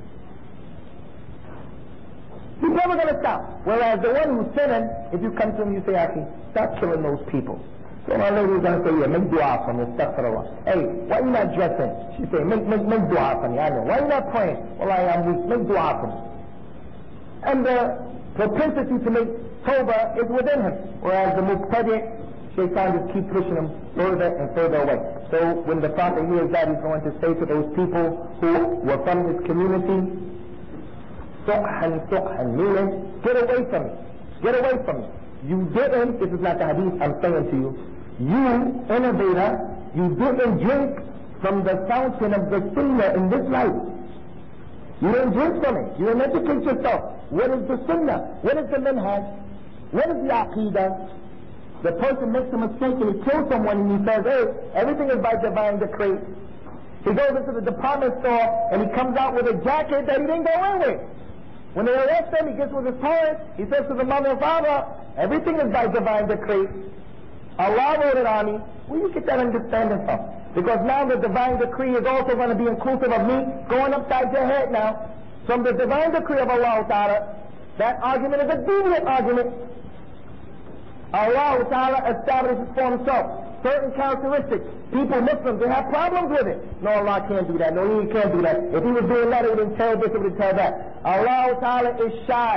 He's never going to stop. Whereas the one who's sinning, if you come to him, you say, Aki, stop killing those people. So my lady is going to say, yeah, make dua for me, astaghfirullah. Hey, why you not dressing? She say, make dua for me. I know. Why you not praying? Well, I'm weak. Make dua for me. And the propensity to make tawbah is within him. Whereas the muqtadi, Shaitan just keep pushing him further and further away. So when the Prophet hears that, he's going to say to those people who were from his community, su'han, meaning, get away from me. Get away from me. You didn't, this is not the hadith I'm saying to you, you, innovator, You didn't drink from the fountain of the Sunnah in this life. You didn't drink from it. You didn't educate yourself. What is the Sunnah? What is the Minhaj? What is the Aqidah? The person makes a mistake and he kills someone and he says, hey, everything is by divine decree. He goes into the department store and he comes out with a jacket that he didn't go in with. When they arrest him, he gets with his parents. He says to the mother and father, everything is by divine decree. Allah wrote it on me. Where do you get that understanding from? Because now the divine decree is also going to be inclusive of me going upside your head now. From the divine decree of Allah Ta'ala, that argument is a deviant argument. Allah Ta'ala establishes for himself certain characteristics. People, Muslims, they have problems with it. No, Allah can't do that. No, he can't do that. If he was doing that, he wouldn't tell this, he wouldn't tell that. Allah Ta'ala is shy.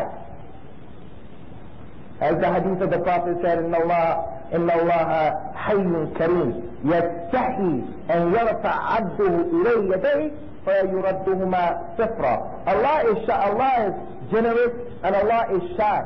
As the hadith of the Prophet said, Inna Allah hayyun kareem, yastahi an yarfa abduhu ilayhi yadayhi, fayuradduhuma sifra. Allah is shy. Allah is generous and Allah is shy.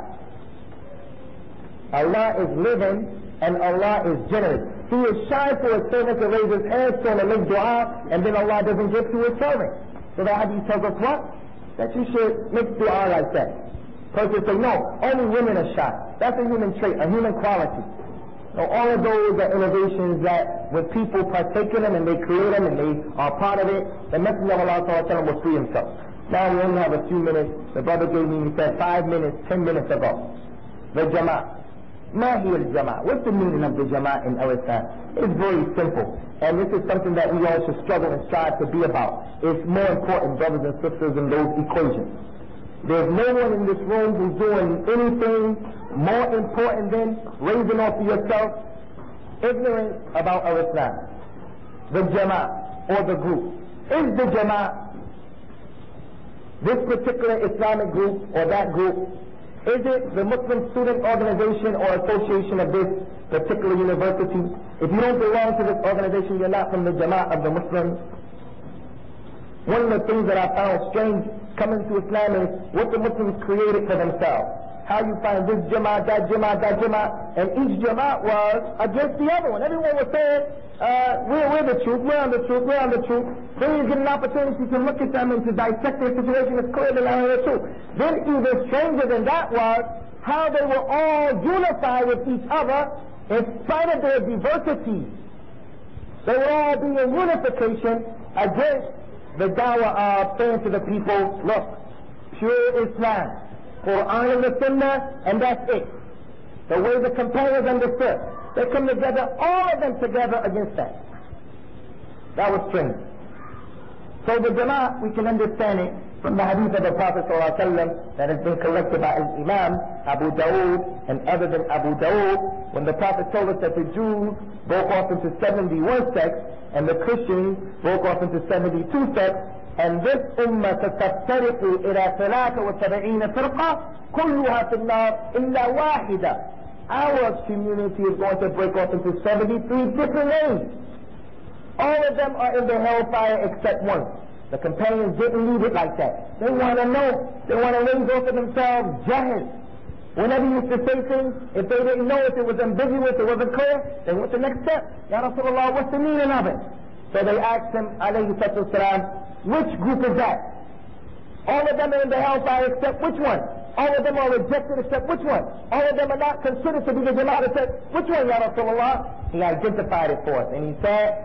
Allah is living and Allah is generous. He is shy for a servant to raise his hands to him and make dua, and then Allah doesn't give to his servant. So the hadith tells us what? That you should make dua like that. Persons say, no, only women are shy. That's a human trait, a human quality. Now, all of those are innovations that when people partake in them and they create them and they are part of it, the Messenger of Allah will free himself. Now we only have a few minutes. The brother gave me, he said 5 minutes, 10 minutes ago. The Jama'ah. Ma hiya al-Jama'ah? What's the meaning of the Jama'ah in Islam? It's very simple. And this is something that we all should struggle and strive to be about. It's more important, brothers and sisters, than those equations. There's no one in this room who's doing anything more important than raising off of yourself ignorance about Islam. The Jama'ah or the group. Is the Jama'ah this particular Islamic group or that group? Is it the Muslim student organization or association of this particular university? If you don't belong to this organization, you're not from the Jama'ah of the Muslims. One of the things that I found strange coming to Islam is what the Muslims created for themselves. How you find this Jama'ah, that Jama'ah, that Jama'ah, and each Jama'ah was against the other one. Everyone was saying, we're the truth, we're on the truth, we're on the truth. Then you get an opportunity to look at them and to dissect their situation. It's clear they're not on the truth. Then even stranger than that was how they were all unified with each other in spite of their diversity. They were all being in unification against the dawah of saying to the people, look, pure Islam, Quran and the Sunnah, and that's it. The way the companions understood. They come together, all of them together against that. That was strange. So the Jama'ah, we can understand it from the hadith of the Prophet ﷺ that has been collected by Imam Abu Dawood and other than Abu Dawood, when the Prophet told us that the Jews broke off into 71 sects and the Christians broke off into 72 sects, and this ummah ستفترق إلى 73 فرقة كلها في النار إلا واحدة. Our community is going to break off into 73 different names. All of them are in the hellfire except one. The companions didn't leave it like that. They want to know. They want to raise off of themselves jahil. Whenever you used to say things, if they didn't know, if it was ambiguous, it wasn't clear, then what's the next step? Ya Rasulullah, what's the meaning of it? So they asked him, alayhi salatu wasalam, which group is that? All of them are in the hellfire except which one? All of them are rejected except which one? All of them are not considered to be the Jama'ah except which one, Ya Rasulullah? He identified it for us and he said,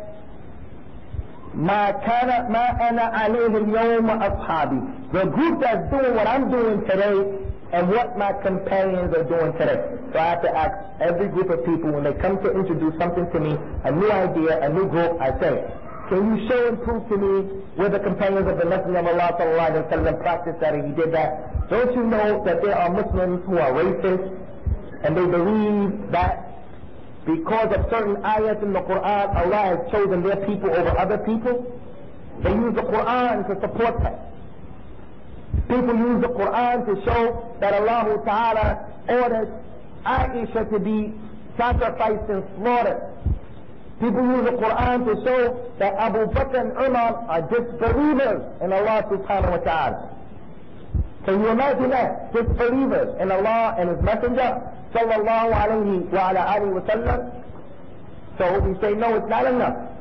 ما أنا عليه اليوم أصحابي. The group that's doing what I'm doing today and what my companions are doing today. So I have to ask every group of people when they come to introduce something to me, a new idea, a new group, I say, can you show and prove to me where the companions of the Messenger of Allah sallallahu alaihi wasallam practiced that and he did that? Don't you know that there are Muslims who are racist and they believe that because of certain ayats in the Quran, Allah has chosen their people over other people? They use the Quran to support that. People use the Quran to show that Allah Ta'ala ordered Aisha to be sacrificed and slaughtered. People use the Quran to show that Abu Bakr and Umar are disbelievers in Allah Subhanahu wa Ta'ala. Can you imagine that? Disbelievers in Allah and His Messenger sallallahu alayhi wa ala alihi wa sallam. So we say, no, it's not enough.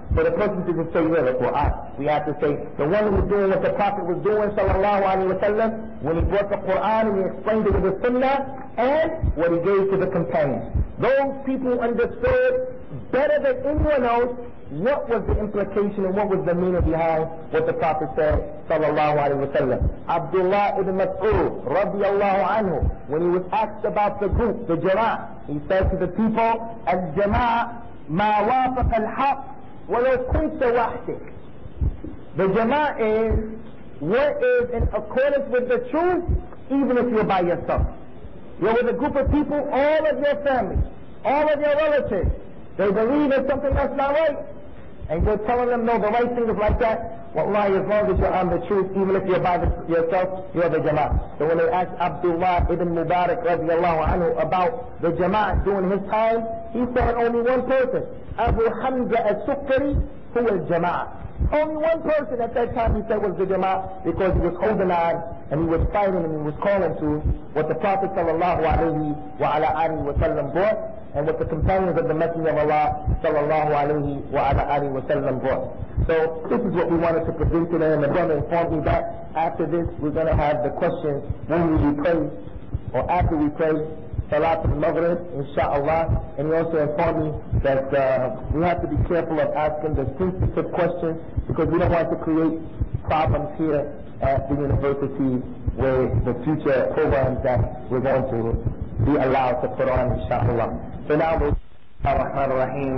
for the person to just say, well, the Quran. We have to say, the one who was doing what the Prophet was doing, sallallahu alayhi wa sallam, when he brought the Quran and he explained it with the Sunnah, and what he gave to the companions. Those people understood better than anyone else what was the implication and what was the meaning behind what the Prophet said, sallallahu alayhi wa sallam. Abdullah ibn Mas'ud, radiyallahu anhu, when he was asked about the group, the Jama'ah, he said to the people, al-Jama'ah ma wafaq al-haq walau kunta wahdik. The Jama'ah is what is in accordance with the truth, even if you're by yourself. You're with a group of people, all of your family, all of your relatives, they believe in something that's not right, and you're telling them, no, the right thing is like that. Wallahi, as long as you're on the truth, even if you're by yourself, you're the Jama'ah. So when they asked Abdullah ibn Mubarak radiallahu anhu about the Jama'ah during his time, he said only one person, Abu Hamza al-Sukkari, who was Jama'ah. Only one person at that time he said was the Jama'ah, because he was holding on and he was fighting and he was calling to what the Prophet sallallahu alayhi wa sallam brought, and what the companions of the Messenger of Allah sallallahu alayhi wa sallam brought. So this is what we wanted to present today, and the brother informed me that after this we're going to have the questions when we pray, or after we pray Salat al-Maghrib, inshaAllah. And he also informed me that we have to be careful of asking the sensitive questions, because we don't want to create problems here at the university with the future programs that we're going to be allowed to put on, inshaAllah. So now we'll Ar-Rahman Ar-Rahim.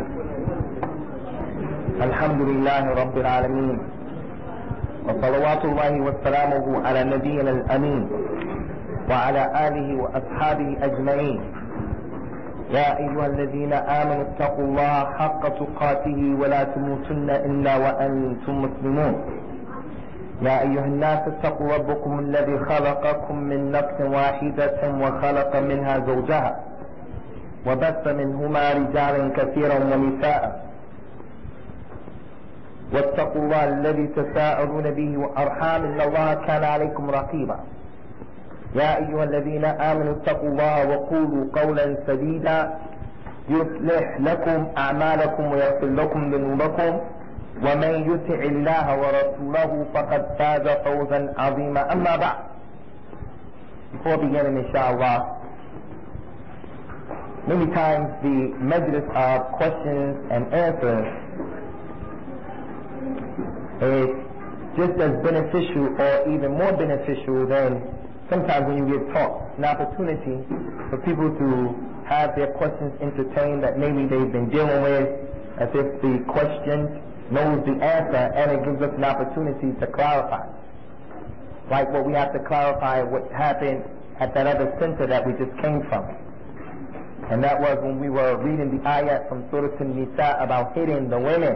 Alhamdulillahi Rabbil Alameen. Wa salawatullahi wa salamuhu ala nabiyyina al-ameen. وعلى آله وأصحابه أجمعين. يا أيها الذين آمنوا اتقوا الله حق تقاته ولا تموتن إلا وأنتم مسلمون. يا أيها الناس اتقوا ربكم الذي خلقكم من نفس واحدة وخلق منها زوجها وبث منهما رجالا كثيرا ونساء واتقوا الله الذي تساءلون به وأرحام إن الله كان عليكم رقيبا. يا أيها الذين آمنوا اتقوا الله وقولوا قولا سديدا يصلح لكم أعمالكم ويغفر لكم ذنوبكم ومن يطع الله ورسوله فقد فاز فوزا عظيما. أما بعد. Before beginning, inshallah, many times the majlis of questions and answers is just as beneficial or even more beneficial than sometimes when you give talks. An opportunity for people to have their questions entertained that maybe they've been dealing with, as if the question knows the answer, and it gives us an opportunity to clarify. Like what we have to clarify what happened at that other center that we just came from. And that was when we were reading the ayat from Surah An-Nisa about hitting the women.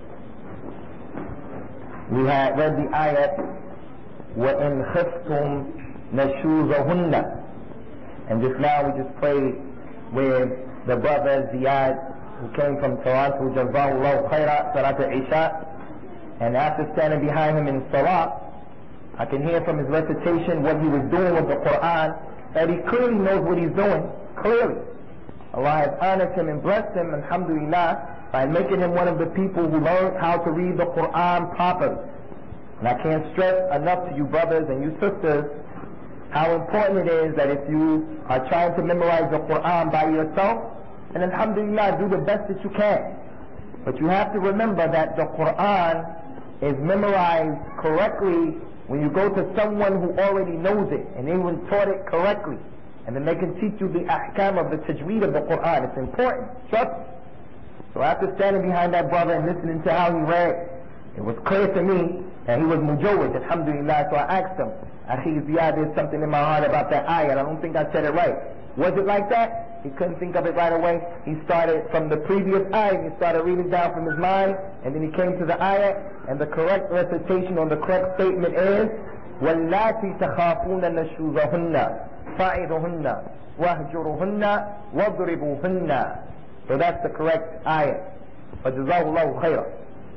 We had read the ayat, وَإِنْ خِفْتُمْ نشوزهن, and just now we just prayed with the brother Ziyad who came from Toronto, Jazahullah Khaira, Salat al-Isha, and after standing behind him in Salah, I can hear from his recitation what he was doing with the Quran, that he clearly knows what he's doing, clearly. Allah has honored him and blessed him, alhamdulillah, by making him one of the people who learned how to read the Quran properly. And I can't stress enough to you brothers and you sisters how important it is that if you are trying to memorize the Quran by yourself, and alhamdulillah, do the best that you can. But you have to remember that the Quran is memorized correctly when you go to someone who already knows it, and they even taught it correctly. And then they can teach you the ahkam of the tajweed of the Quran. It's important, trust me. So after standing behind that brother and listening to how he read, it was clear to me that he was mujawwid, alhamdulillah. So I asked him, Akhi Ziyad, there's something in my heart about that ayah. I don't think I said it right. Was it like that? He couldn't think of it right away. He started from the previous ayah. He started reading down from his mind, and then he came to the ayah, and the correct recitation or the correct statement is وَاللَّاتِي تَخَافُونَ نَشُوزَهُنَّ فَعِذُهُنَّ وَاهْجُرُهُنَّ وَاضْرِبُوهُنَّ. So that's the correct ayah. فَجَزَاهُ اللَّهُ خَيْرًا.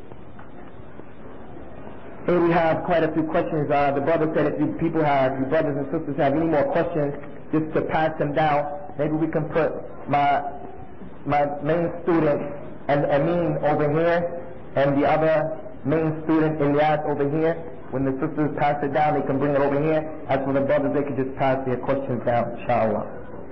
Here we have quite a few questions. The brother said if you brothers and sisters have any more questions, just to pass them down. Maybe we can put my main student and Amin over here, And the other main student, Ilyas, over here, when the sisters pass it down, they can bring it over here. As for the brothers, they can just pass their questions down, inshallah.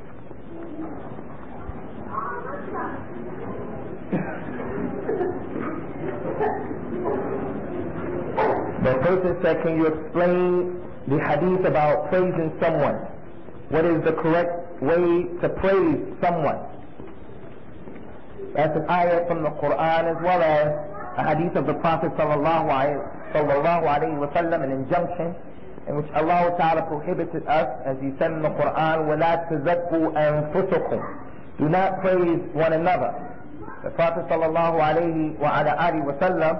The person said, can you explain the hadith about praising someone? What is the correct way to praise someone? That's an ayah from the Quran as well as a hadith of the Prophet sallallahu alaihi wasallam, an injunction in which Allah Ta'ala prohibited us, as He said in the Quran, وَلَا تَزَكُّوا أَنفُسَكُمْ. Do not praise one another. The Prophet sallallahu alaihi wasallam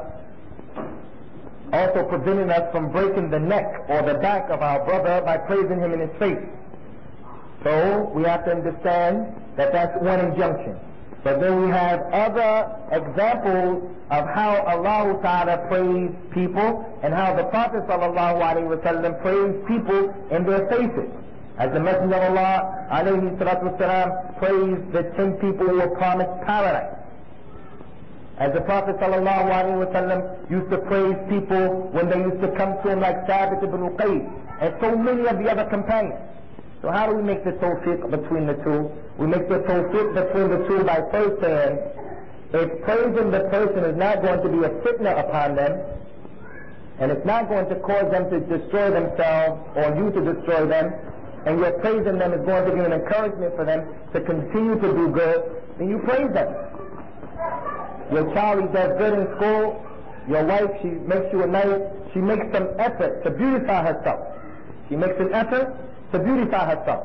also preventing us from breaking the neck or the back of our brother by praising him in his face. So we have to understand that that's one injunction. But then we have other examples of how Allah Ta'ala praised people and how the Prophet sallallahu alaihi wasallam praised people in their faces. As the Messenger of Allah alayhi salatu wasalam praised the 10 people who were promised paradise. As the Prophet sallallahu alaihi wasallam used to praise people when they used to come to him, like Thabit ibn Qais and so many of the other companions. So how do we make the tawfiq between the two? We make the tawfiq between the two by first saying, if praising the person is not going to be a fitna upon them, and it's not going to cause them to destroy themselves or you to destroy them, and your praising them is going to be an encouragement for them to continue to do good, then you praise them. Your child, he does good in school. Your wife, she makes you a nice, she makes some effort to beautify herself. She makes an effort to beautify herself.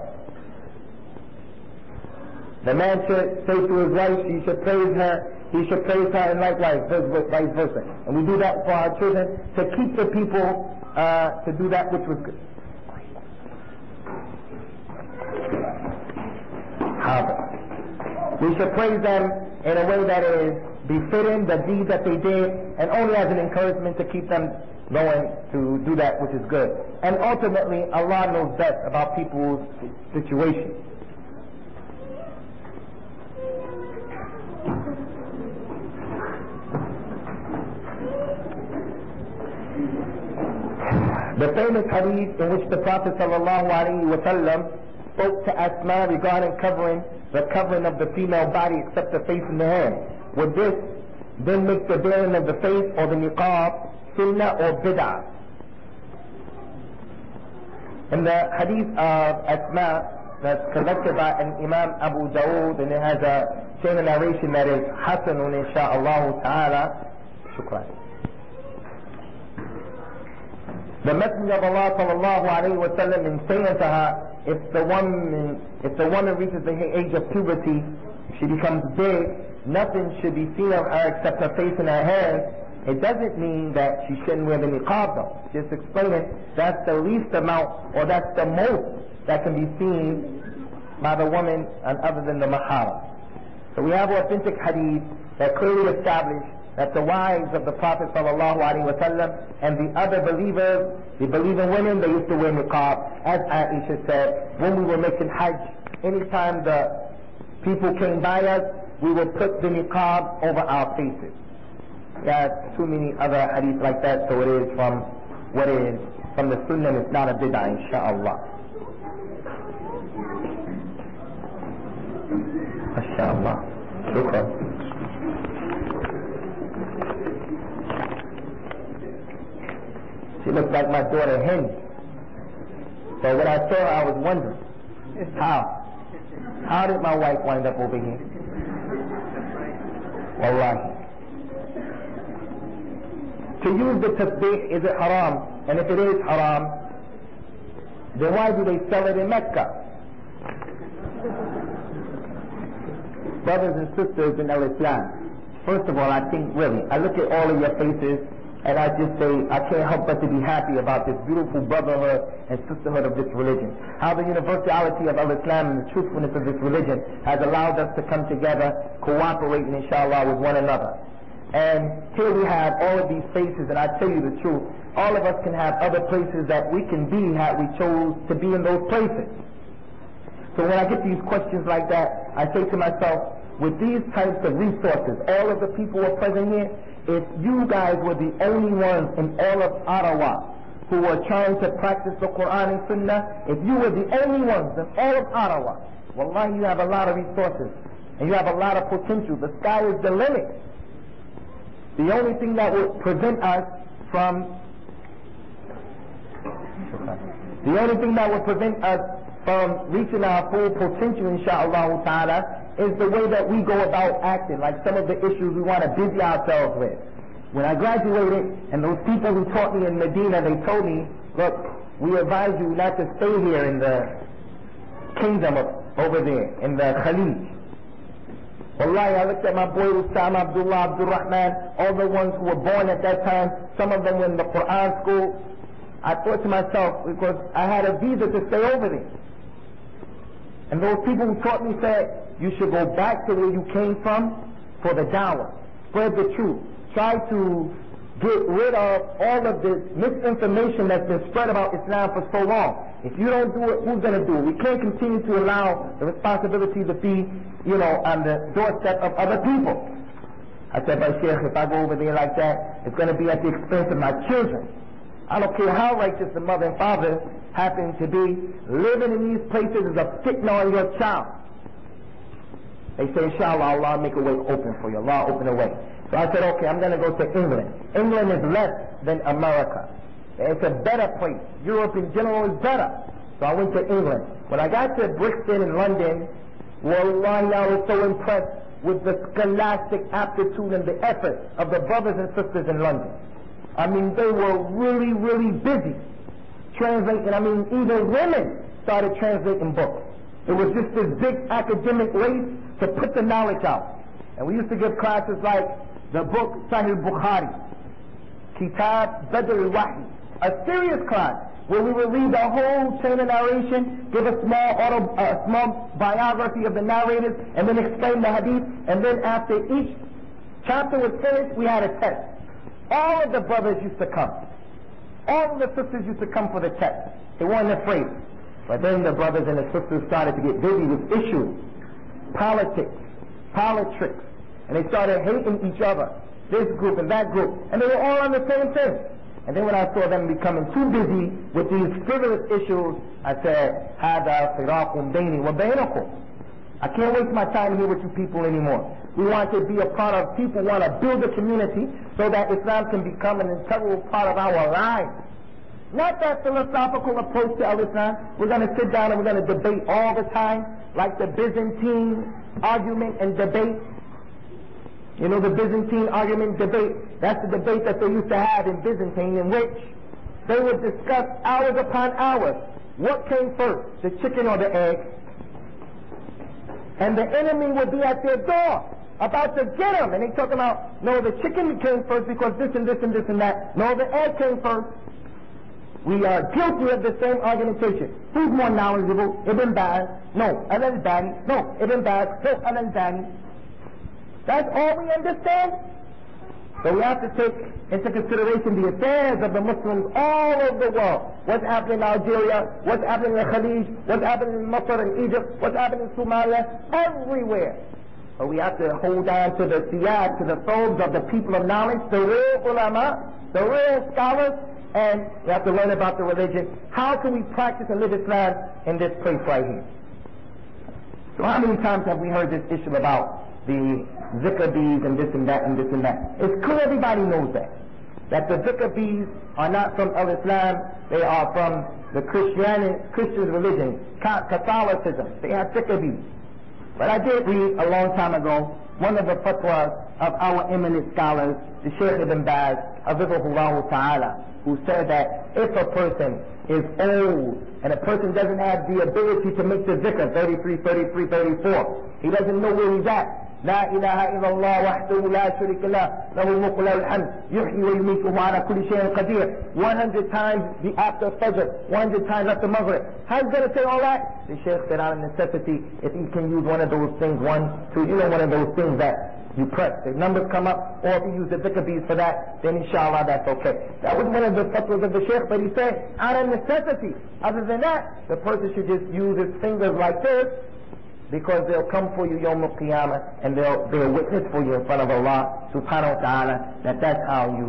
The man should say to his wife, he should praise her, and likewise, vice versa. And we do that for our children to keep the people to do that which was good. We should praise them in a way that is befitting the deed that they did, and only as an encouragement to keep them going to do that which is good. And ultimately, Allah knows best about people's situation. The famous hadith in which the Prophet ﷺ spoke to Asma regarding the covering of the female body except the face and the hand. Would this then make the bearing of the face or the niqab sunnah or bid'ah? In the hadith of Asma that's collected by an Imam Abu Dawood, and it has a chain of narration that is hasanun insha'Allah ta'ala. Shukran. The Messenger of Allah sallallahu alayhi wa sallam in saying to her, if the woman reaches the age of puberty, she becomes big, nothing should be seen of her except her face and her hands. It doesn't mean that she shouldn't wear the niqab though. Just explaining that's the least amount, or that's the most that can be seen by the woman and other than the mahram. So we have authentic hadith that clearly establish that the wives of the Prophet ﷺ and the other believers, the believing women, they used to wear niqab. As Aisha said, when we were making hajj, anytime the people came by us, we would put the niqab over our faces. There are too many other hadiths like that, so it is from what is from the sunnah, and it's not a bid'ah, insha'Allah. MashaAllah. Shukran. She looks like my daughter Henny. So when I saw her, I was wondering, how did my wife wind up over here? Wallahi. To use the tasbih, is it haram? And if it is haram, then why do they sell it in Mecca? Brothers and sisters in Islam, first of all, I think really, I look at all of your faces, and I just say, I can't help but to be happy about this beautiful brotherhood and sisterhood of this religion. How the universality of Islam and the truthfulness of this religion has allowed us to come together, cooperating, inshallah, with one another. And here we have all of these faces, and I tell you the truth, all of us can have other places that we can be had we chose to be in those places. So when I get these questions like that, I say to myself, with these types of resources, all of the people who are present here, if you guys were the only ones in all of Ottawa who were trying to practice the Quran and Sunnah, if you were the only ones in all of Ottawa, wallahi, you have a lot of resources and you have a lot of potential. The sky is the limit. The only thing that would prevent us from reaching our full potential, inshaAllah ta'ala, is the way that we go about acting, like some of the issues we want to busy ourselves with. When I graduated, and those people who taught me in Medina, they told me, look, we advise you not to stay here in the kingdom over there, in the Khalij. Wallahi, I looked at my boy Usama, Abdullah, Abdul Rahman, all the ones who were born at that time, some of them were in the Quran school. I thought to myself, because I had a visa to stay over there. And those people who taught me said, you should go back to where you came from for the da'wah. Spread the truth. Try to get rid of all of this misinformation that's been spread about Islam for so long. If you don't do it, who's going to do it? We can't continue to allow the responsibility to be, on the doorstep of other people. I said, but Sheikh, if I go over there like that, it's going to be at the expense of my children. I don't care how righteous the mother and father happen to be. Living in these places is a fitna on your child. They say, inshallah, Allah make a way open for you. Allah open a way. So I said, okay, I'm going to go to England. England is less than America. It's a better place. Europe in general is better. So I went to England. When I got to Brixton in London, wallahi, I was so impressed with the scholastic aptitude and the effort of the brothers and sisters in London. I mean, they were really, really busy translating. I mean, even women started translating books. It was just this big academic race to put the knowledge out. And we used to give classes like the book Sahih Bukhari, Kitab Badr al-Wahi, a serious class where we would read the whole chain of narration, give a small biography of the narrators, and then explain the hadith. And then after each chapter was finished, we had a test. All of the brothers used to come. All of the sisters used to come for the test. They weren't afraid. But then the brothers and the sisters started to get busy with issues, politics, and they started hating each other, this group and that group, and they were all on the same thing. And then when I saw them becoming too busy with these frivolous issues, I said, هَذَا فِرَاقٌ بَيْنِي وَبَيْنَكُمْ. I can't waste my time here with you people anymore. We want to be a part of, people want to build a community so that Islam can become an integral part of our lives. Not that philosophical approach to Islam. We're going to sit down and we're going to debate all the time, like the Byzantine argument and debate. You know, the Byzantine argument debate, that's the debate that they used to have in Byzantine, in which they would discuss hours upon hours. What came first, the chicken or the egg? And the enemy would be at their door, about to get them. And they talk about, no, the chicken came first because this and this and this and that. No, the egg came first. We are guilty of the same argumentation. Who's more knowledgeable? Ibn Baz? No, Al-Albani. No, Ibn Baz. No, Al-Albani. That's all we understand? So we have to take into consideration the affairs of the Muslims all over the world. What's happening in Algeria, what's happening in the Khalij, what's happening in Masr and Egypt, what's happening in Somalia, everywhere. But we have to hold on to the siyad, to the thobes of the people of knowledge, the real ulama, the real scholars, and we have to learn about the religion. How can we practice and live Islam in this place right here? So how many times have we heard this issue about the zikr bees and this and that and this and that? It's clear everybody knows that the zikr bees are not from Al-Islam, they are from the Christian religion, Catholicism. They have zikr bees. But I did read a long time ago one of the fatwas of our eminent scholars, the Shaykh Ibn Baz, Hafizahullah Ta'ala, who said that if a person is old and a person doesn't have the ability to make the zikr, 33, 33, 34, he doesn't know where he's at. لا إله إلا الله وحده لا شريك له له الملك وله الحمد يحيي ويميت وعلى كل شيء قدير. 100 times after Fajr, 100 times after Maghrib. How is he going to say all that? The Shaykh said out of necessity, if he can use one of those things, one of those things that you press, the numbers come up, or if you use the zikr bees for that, then inshallah that's okay. That was one of the fatwas of the Shaykh, but he said out of necessity. Other than that, the person should just use his fingers like this because they'll come for you Yawm al-Qiyamah and they'll witness for you in front of Allah subhanahu wa ta'ala that's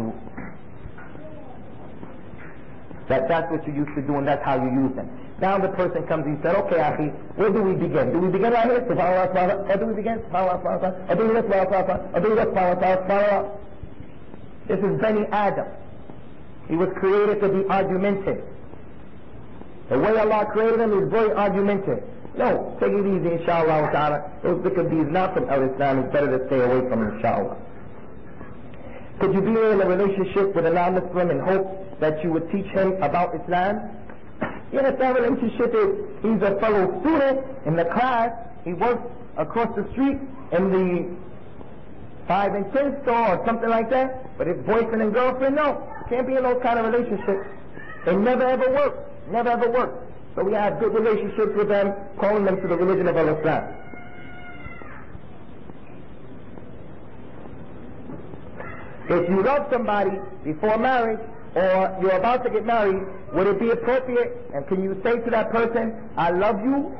what you used to do and that's how you use them. Now the person comes and said, okay, Akhi, where do we begin? Do we begin right here? Subhanallah, subhanallah. Or do we begin? Subhanallah, subhanallah. Or do we this, subhanallah, or do we this, subhanallah. This is Bani Adam. He was created to be argumentative. The way Allah created him is very argumentative. No, take it easy, inshallah ta'ala. Those dhikr not from Al-Islam, it's better to stay away from them, inshallah. Could you be in a relationship with a non-Muslim and hope that you would teach him about Islam? Yes, that relationship is, he's a fellow student in the class, he works across the street in the 5 and 10 store or something like that, but his boyfriend and girlfriend, no, can't be in those kind of relationships. It never ever works, never ever works. So we have good relationships with them, calling them to the religion of Islam. If you love somebody before marriage, or you're about to get married, would it be appropriate, and can you say to that person, I love you?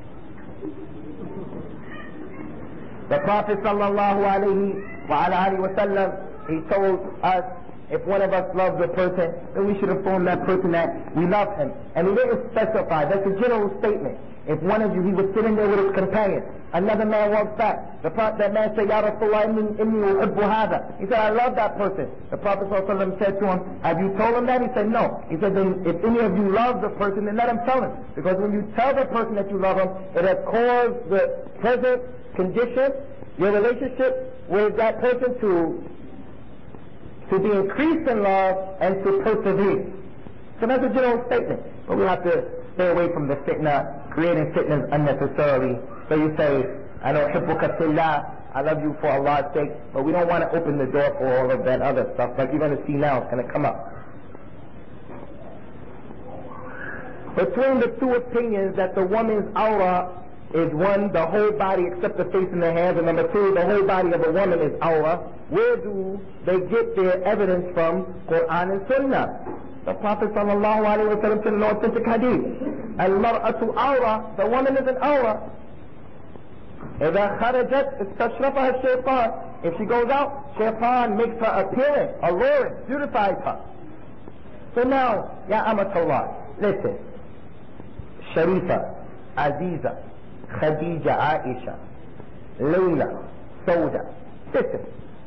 The Prophet sallallahu alayhi wa sallam, he told us, if one of us loves a person, then we should inform that person that we love him. And he didn't specify, that's a general statement. If one of you, he was sitting there with his companion, another man walks back, that man said, Ya Rasulullah, inni uhibbu hadha. He said, I love that person. The Prophet ﷺ said to him, have you told him that? He said, no. He said, then if any of you love the person, then let him tell him. Because when you tell the person that you love him, it has caused the present condition, your relationship with that person to be increased in love and to persevere. So that's a general statement. But we have to stay away from the fitna, creating fitnas unnecessarily. So you say, I know hibbuka fillah, I love you for Allah's sake, but we don't want to open the door for all of that other stuff. Like you're going to see now, it's going to come up. Between the two opinions that the woman's aura is one, the whole body except the face and the hands, and number two, the whole body of a woman is aura, where do they get their evidence from? Quran and Sunnah. The Prophet sallallahu alayhi wa sallam said in an authentic hadith, al-mar'atu awra, the woman is an awra. إذا خرجت استشرفها الشيطان. If she goes out, shaitan makes her appealing, alluring, beautifies her. So now, Ya Amatullah, listen. Sharifa, Aziza, Khadija, Aisha, Layla, Sauda. Listen.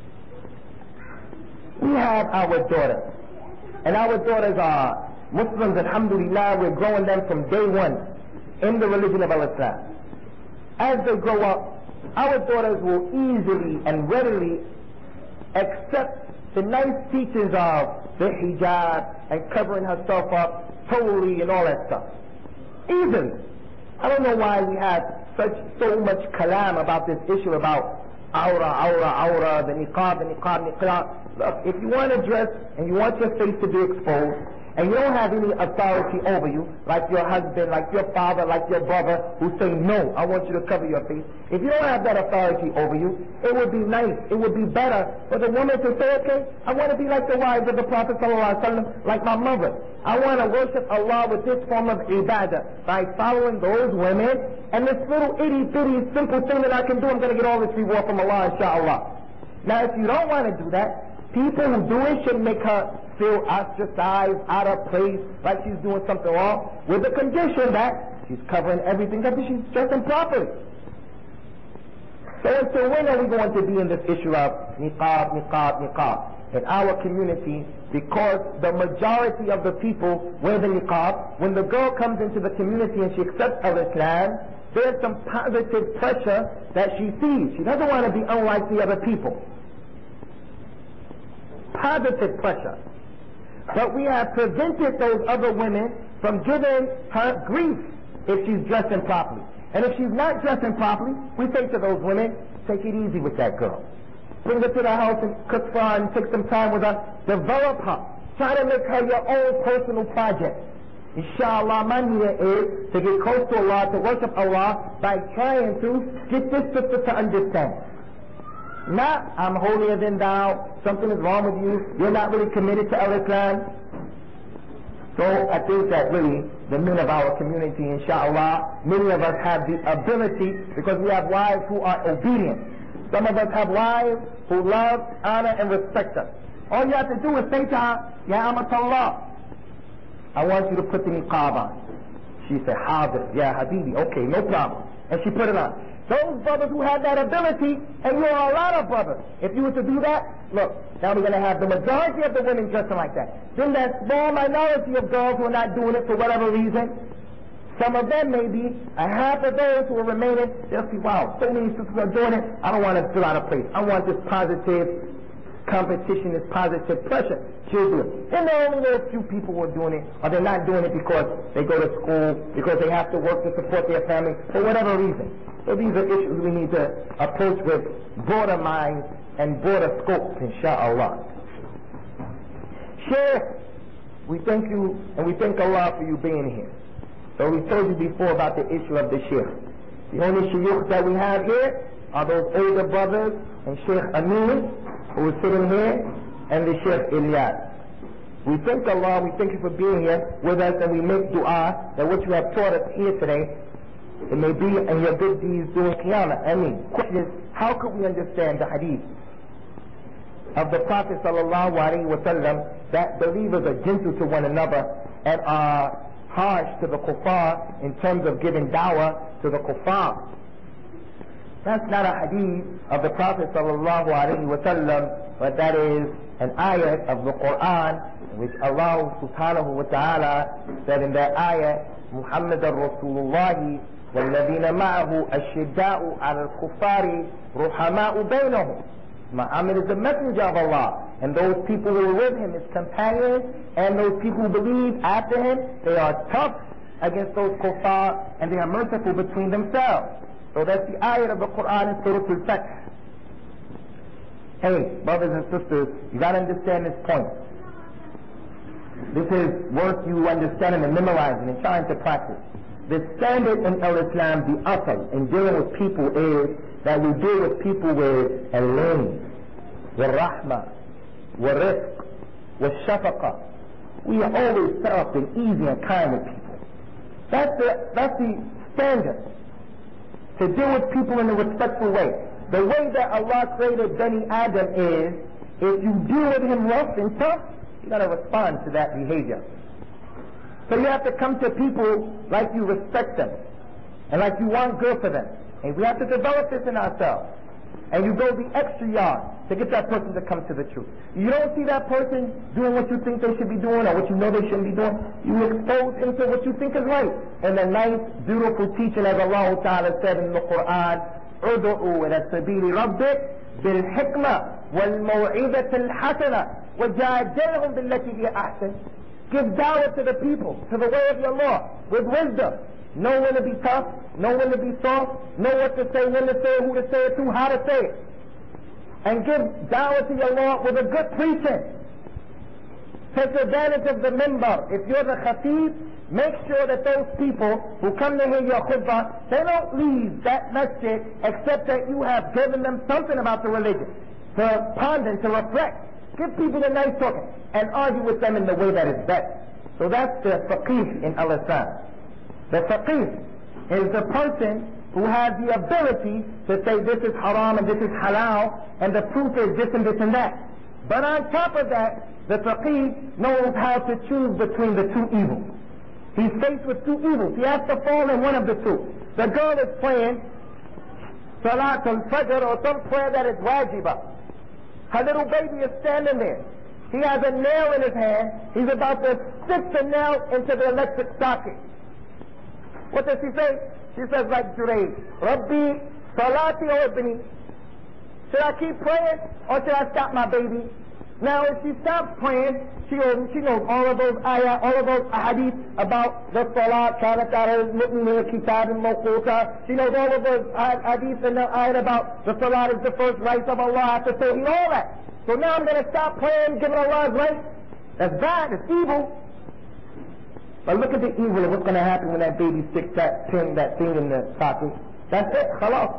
We have our daughters. And our daughters are Muslims, alhamdulillah, we're growing them from day one in the religion of Islam. As they grow up, our daughters will easily and readily accept the nice teachings of the hijab and covering herself up totally and all that stuff. Easily. I don't know why we have so much kalam about this issue about awra, the niqab. Look, if you want to dress and you want your face to be exposed, and you don't have any authority over you, like your husband, like your father, like your brother, who say, no, I want you to cover your face. If you don't have that authority over you, it would be nice, it would be better for the woman to say, okay, I want to be like the wives of the Prophet ﷺ, like my mother. I want to worship Allah with this form of ibadah, by following those women, and this little itty-bitty simple thing that I can do, I'm going to get all this reward from Allah, inshallah. Now, if you don't want to do that, people who do it should make her feel ostracized, out of place, like she's doing something wrong, with the condition that she's covering everything up and she's dressing properly. So until when are we going to be in this issue of niqab in our community? Because the majority of the people wear the niqab. When the girl comes into the community and she accepts Islam, there's some positive pressure that she sees. She doesn't want to be unlike the other people. Positive pressure. But we have prevented those other women from giving her grief if she's dressing properly. And if she's not dressing properly, we say to those women, take it easy with that girl. Bring her to the house and cook for her and take some time with her. Develop her. Try to make her your own personal project. Inshallah, my niyyah is to get close to Allah, to worship Allah by trying to get this sister to understand. Not, I'm holier than thou, something is wrong with you, you're not really committed to Islam. So I think that really the men of our community, inshallah, many of us have the ability, because we have wives who are obedient. Some of us have wives who love, honor, and respect us. All you have to do is say to her, Ya Amatallah, I want you to put the niqab on. She said, Hadir, Ya Habibi, okay, no problem. And she put it on. Those brothers who have that ability, and you are a lot of brothers, if you were to do that, look, now we're going to have the majority of the women dressing like that. Then that small minority of girls who are not doing it for whatever reason, some of them maybe, a half of those who are remaining, they'll see, wow, so many sisters are doing it, I don't want to fill out a place. I want this positive competition, this positive pressure. She'll do it. Then there are only a few people who are doing it, or they're not doing it because they go to school, because they have to work to support their family, for whatever reason. So these are issues we need to approach with broader minds and broader scopes, inshallah. Shaykh, we thank you and we thank Allah for you being here. So we told you before about the issue of the shaykh. The only shaykh that we have here are those older brothers and Shaykh Amin, who is sitting here, and the Shaykh Ilyas. We thank Allah, we thank you for being here with us, and we make dua that what you have taught us here today, it may be in your good deeds during Qiyamah. I mean, question is, how could we understand the hadith of the Prophet sallallahu alaihi wasallam that believers are gentle to one another and are harsh to the kuffar in terms of giving dawah to the kuffar? That's not a hadith of the Prophet sallallahu alaihi wasallam, but that is an ayat of the Quran, which Allah subhanahu wa ta'ala said in that ayat, Muhammadan Rasulullah والذين معه الشداء على الكفار رحماء بينهم. Muhammad is the messenger of Allah, and those people who are with him, his companions, and those people who believe after him, they are tough against those kuffar, and they are merciful between themselves. So that's the ayat of the Quran in Surah Al-Fath. Hey, brothers and sisters, you got to understand this point. This is worth you understanding and memorizing and trying to practice. The standard in Islam, the asal in dealing with people, is that we deal with people with al-layn, wal-rahma, wal-rifq, wal-shafaqa. We are always soft and easy and kind with people. That's the standard. To deal with people in a respectful way. The way that Allah created Bani Adam is, if you deal with him rough and tough, you got to respond to that behavior. So you have to come to people like you respect them and like you want good for them. And we have to develop this in ourselves. And you go the extra yard to get that person to come to the truth. You don't see that person doing what you think they should be doing or what you know they shouldn't be doing. You expose him to what you think is right. And the nice, beautiful teaching, as Allah Ta'ala said in the Quran, "Udu'u ila sabili rabbik bil hikmah wal maw'idat al hasana wa jadilhum billati hiya ahsan." Give dawah to the people, to the way of your Lord, with wisdom. Know when to be tough, know when to be soft, know what to say, when to say it, who to say it to, how to say it. And give dawah to your Lord with a good preaching. Take advantage of the minbar. If you're the khatib, make sure that those people who come to hear your khutbah, they don't leave that masjid except that you have given them something about the religion, to ponder, to reflect. Give people a nice talking and argue with them in the way that is best. So that's the faqih in al-Islam. The faqih is the person who has the ability to say this is haram and this is halal, and the proof is this and this and that. But on top of that, the faqih knows how to choose between the two evils. He's faced with two evils. He has to fall in one of the two. The girl is praying Salat al-Fajr or some prayer that is wajibah. Her little baby is standing there. He has a nail in his hand. He's about to stick the nail into the electric socket. What does she say? She says like Jurayj, Rabbi, Salati or Ibni. Should I keep praying or should I stop my baby? Now if she stops praying, she knows all of those ayah, all of those ahadith about the salat, kanat al-mu'minin kitab al-mawquta. She knows all of those hadith and the ayah about the salat is the first right of Allah after Tawheed, all that. So now I'm going to stop praying, giving Allah's right. That's bad, it's evil. But look at the evil of what's going to happen when that baby sticks that thing in the socket. That's it, khalas.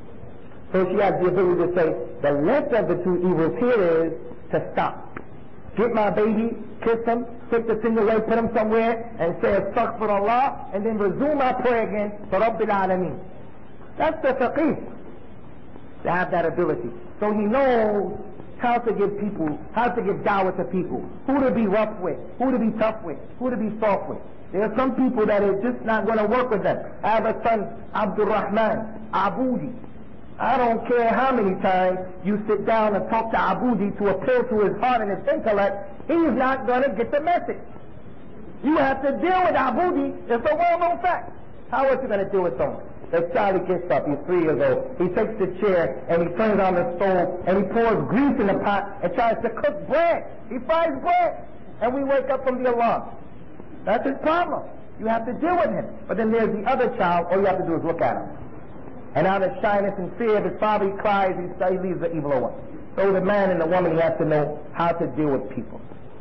So she has the ability to say, the less of the two evils here is to stop. get my baby, kiss him, take the thing away, put him somewhere, and say astaghfirullah, and then resume my prayer again for Rabbil Alameen. That's the faqih, to have that ability. So he knows how to give da'wah to people, who to be rough with, who to be tough with, who to be soft with. There are some people that are just not going to work with them. I have a son, Abdul Rahman, Aboudi. I don't care how many times you sit down and talk to Aboudi to appeal to his heart and his intellect, he's not going to get the message. You have to deal with Aboudi. It's a well-known fact. How are you going to deal with someone? That child, he gets up, he's 3 years old, he takes the chair and he turns on the stove and he pours grease in the pot and tries to cook bread. He fries bread and we wake up from the alarm. That's his problem. You have to deal with him. But then there's the other child, all you have to do is look at him. And out of shyness and fear of his father, he cries, he leaves the evil away. So the man and the woman, he has to know how to deal with people.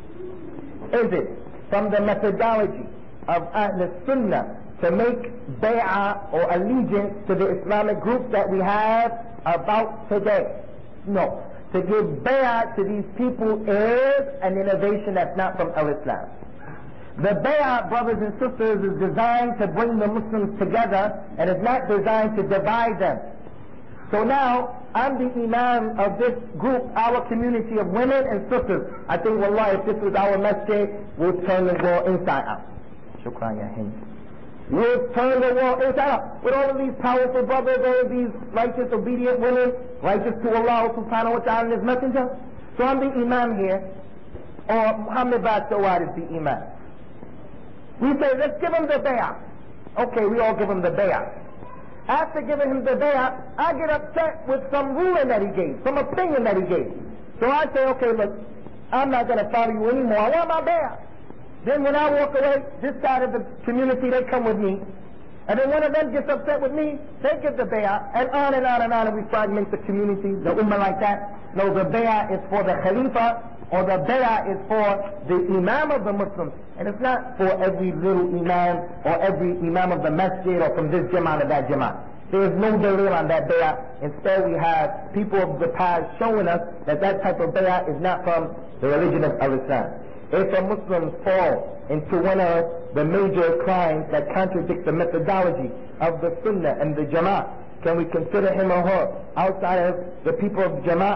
Is it from the methodology of Ahl Sunnah to make bay'ah or allegiance to the Islamic groups that we have about today? No. To give bay'ah to these people is an innovation that's not from Al-Islam. The bay'ah, brothers and sisters, is designed to bring the Muslims together and is not designed to divide them. So now, I'm the imam of this group, our community of women and sisters. I think, wallah, if this was our masjid, we'll turn the world inside out. Shukran ya Hind. We'll turn the world inside out. With all of these powerful brothers, all of these righteous, obedient women, righteous to Allah subhanahu wa ta'ala and His messenger. So I'm the imam here, or Muhammad Bastawad is the imam. We say, let's give him the bay'ah. Okay, we all give him the bay'ah. After giving him the bay'ah, I get upset with some ruling that he gave, some opinion that he gave. So I say, okay, look, I'm not going to follow you anymore. I want my bay'ah. Then when I walk away, this side of the community, they come with me. And then one of them gets upset with me, they give the bay'ah, and on and on and on, and we fragment the community, the ummah like that. No, the bay'ah is for the khalifa, or the bay'ah is for the imam of the Muslims. And it's not for every little imam or every imam of the masjid or from this jama'ah to that jama'ah. There is no dalil on that bay'ah. Instead, we have people of the past showing us that that type of bay'ah is not from the religion of Al-Islam. If a Muslim falls into one of the major crimes that contradict the methodology of the Sunnah and the Jama'ah, can we consider him or her outside of the people of Jama'ah?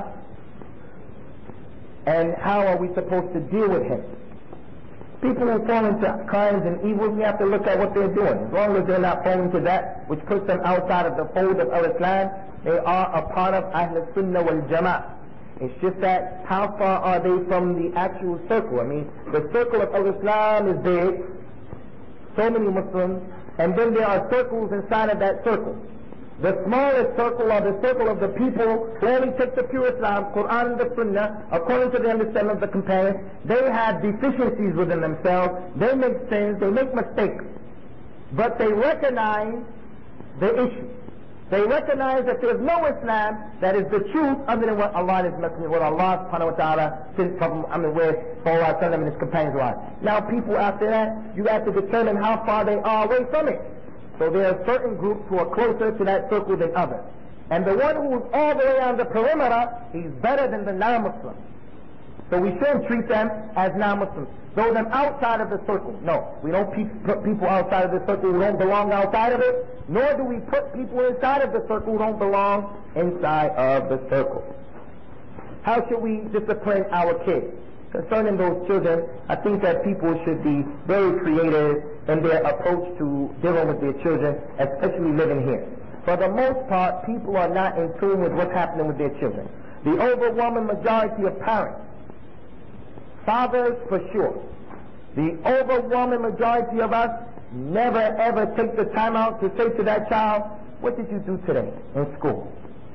And how are we supposed to deal with him? People who fall into crimes and evils, we have to look at what they're doing. As long as they're not falling to that which puts them outside of the fold of Al-Islam, they are a part of Ahl Sunnah wal Jama'ah. It's just that how far are they from the actual circle? I mean, the circle of Al-Islam is big, so many Muslims, and then there are circles inside of that circle. The smallest circle are the circle of the people who only take the pure Islam, Quran and the Sunnah, according to the understanding of the companions. They have deficiencies within themselves, they make sins, they make mistakes, but they recognize the issue. They recognize that there is no Islam that is the truth other than what Allah and His Messenger, what Allah subhanahu wa ta'ala sent from, where Sallallahu Alaihi and His companions are. Now people after that, you have to determine how far they are away from it. So there are certain groups who are closer to that circle than others. And the one who is all the way on the perimeter, he's better than the non-Muslims. So we shouldn't treat them as non-Muslims. Throw them outside of the circle. No, we don't put people outside of the circle who don't belong outside of it, nor do we put people inside of the circle who don't belong inside of the circle. How should we discipline our kids? Concerning those children, I think that people should be very creative in their approach to dealing with their children, especially living here. For the most part, people are not in tune with what's happening with their children. The overwhelming majority of parents, fathers for sure, the overwhelming majority of us never ever take the time out to say to that child, what did you do today in school?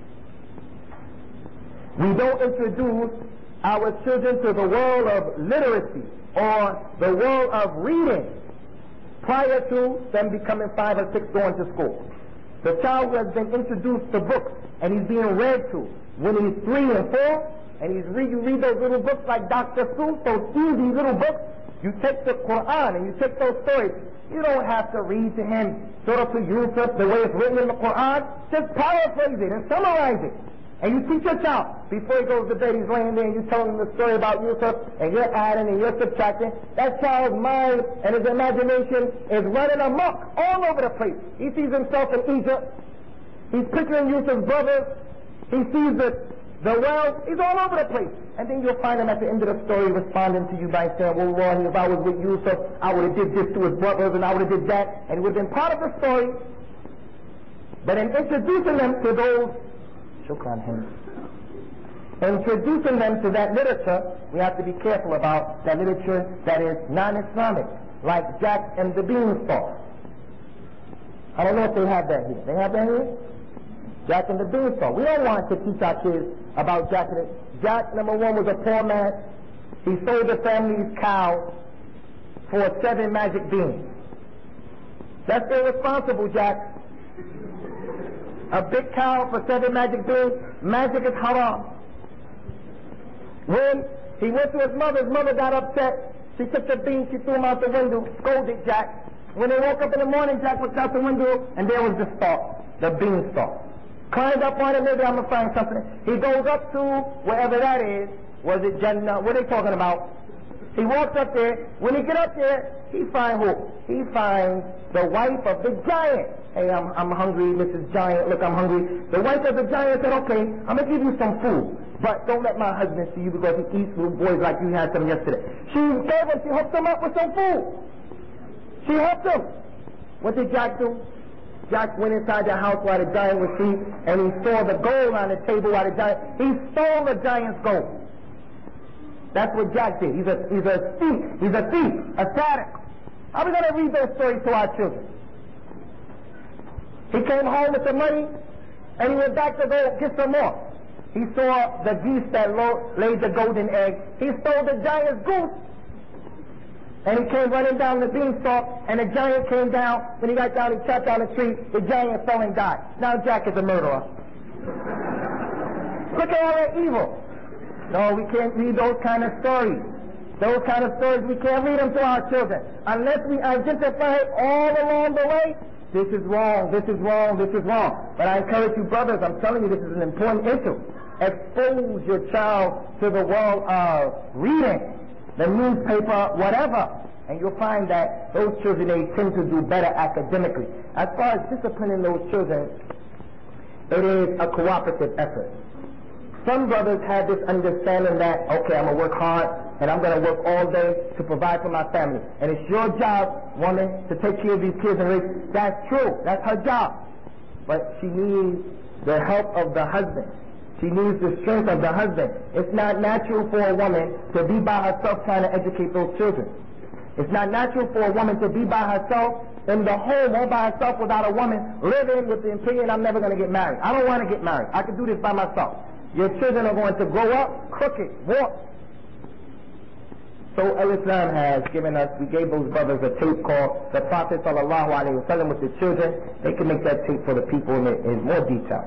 We don't introduce our children to the world of literacy or the world of reading prior to them becoming 5 or 6 going to school. The child who has been introduced to books and he's being read to when he's 3 and 4, and you read those little books like Dr. Seuss, those easy little books. You take the Quran and you take those stories. You don't have to read to him Surah Yusuf the way it's written in the Quran. Just paraphrase it and summarize it. And you teach your child, before he goes to bed, he's laying there and you tell him the story about Yusuf, and you're adding and you're subtracting. That child's mind and his imagination is running amok all over the place. He sees himself in Egypt. He's picturing Yusuf's brothers. He sees the world. He's all over the place. And then you'll find him at the end of the story responding to you by saying, well, Lord, if I was with Yusuf, I would have did this to his brothers and I would have did that. And it would have been part of the story. But in introducing them to those introducing them to that literature, we have to be careful about that literature that is non-Islamic, like Jack and the Beanstalk. I don't know if they have that here. They have that here? Jack and the Beanstalk. We don't want to teach our kids about Jack and Jack, number one, was a poor man. He sold the family's cow for 7 magic beans. That's irresponsible, Jack. A big cow for 7 magic beans. Magic is haram. When he went to his mother got upset. She took the beans, she threw them out the window, scolded Jack. When they woke up in the morning, Jack looked out the window, and there was the stalk, the beanstalk. Climbed up on it, maybe I'm going to find something. He goes up to wherever that is. Was it Jannah? What are they talking about? He walks up there. When he get up there, he finds who? He finds the wife of the giant. Hey, I'm hungry, Mrs. Giant. Look, I'm hungry. The wife of the giant said, okay, I'm going to give you some food. But don't let my husband see you because he eats little boys like you had some yesterday. She hooked him up with some food. She helped him. What did Jack do? Jack went inside the house while the giant was asleep, and he saw the gold on the table while the giant... He stole the giant's gold. That's what Jack did. He's a thief. He's a thief, a sadist. How are we going to read those stories to our children? He came home with the money, and he went back to go get some more. He saw the geese that laid the golden egg. He stole the giant's goose. And he came running down the beanstalk, and the giant came down. When he got down, he chopped down a tree. The giant fell and died. Now Jack is a murderer. Look at all that evil. No, we can't read those kind of stories. Those kind of stories, we can't read them to our children. Unless we identify all along the way, this is wrong, this is wrong, this is wrong. But I encourage you brothers, I'm telling you this is an important issue. Expose your child to the world of reading, the newspaper, whatever, and you'll find that those children, they tend to do better academically. As far as disciplining those children, it is a cooperative effort. Some brothers have this understanding that, okay, I'm going to work hard and I'm going to work all day to provide for my family. And it's your job, woman, to take care of these kids and raise. That's true. That's her job. But she needs the help of the husband. She needs the strength of the husband. It's not natural for a woman to be by herself trying to educate those children. It's not natural for a woman to be by herself in the home all by herself without a woman living with the opinion, I'm never going to get married. I don't want to get married. I can do this by myself. Your children are going to grow up crooked, warped. So Islam has given us, we gave those brothers a tape called The Prophet Sallallahu Alaihi Wasallam with the children. They can make that tape for the people in more detail.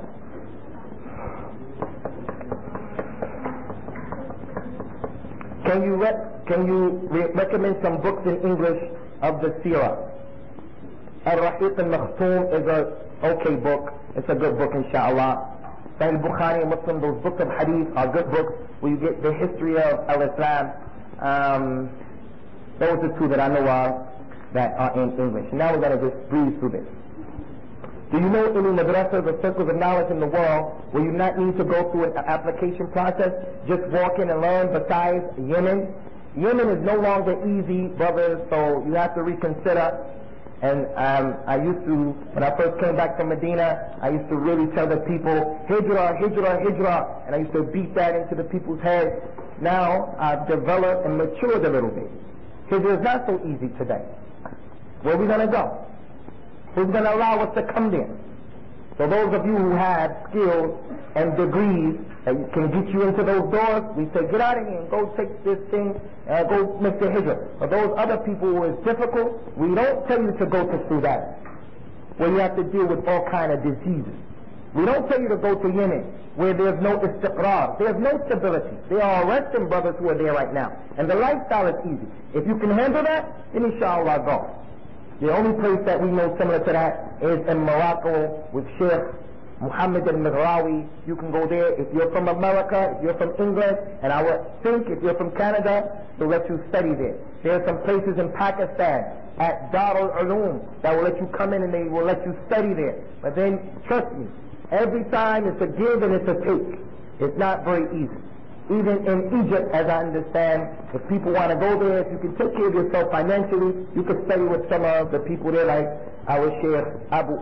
Can you recommend some books in English of the Seerah? Al-Rahiq al-Makhtoom is a okay book. It's a good book, inshallah. Sahih Bukhari and Muslim, those books of hadith are good books where you get the history of Al-Islam. Those are two that I know of that are in English. Now we're going to just breeze through this. Do you know any madrasas or circles of knowledge in the world where you not need to go through an application process, just walk in and learn besides Yemen? Yemen is no longer easy, brothers, so you have to reconsider. And I used to, when I first came back from Medina, I used to really tell the people, Hijrah, Hijrah, Hijrah, and I used to beat that into the people's heads. Now I've developed and matured a little bit. Hijrah is not so easy today. Where are we going to go? Who's going to allow us to come there? So those of you who have skills and degrees that can get you into those doors, we say, get out of here and go take this thing, go make the hijrah. For those other people who it's difficult, we don't tell you to go to Sudan, where you have to deal with all kind of diseases. We don't tell you to go to Yemen, where there's no istiqrar, there's no stability. There are Western brothers who are there right now, and the lifestyle is easy. If you can handle that, then inshallah go. The only place that we know similar to that is in Morocco with Sheikh Muhammad al-Maghrawi, you can go there. If you're from America, if you're from England, and I would think if you're from Canada, they'll let you study there. There are some places in Pakistan at Darul Uloom that will let you come in and they will let you study there. But then, trust me, every time it's a give and it's a take. It's not very easy. Even in Egypt, as I understand, if people want to go there, if you can take care of yourself financially, you can study with some of the people there, like our Sheikh Abu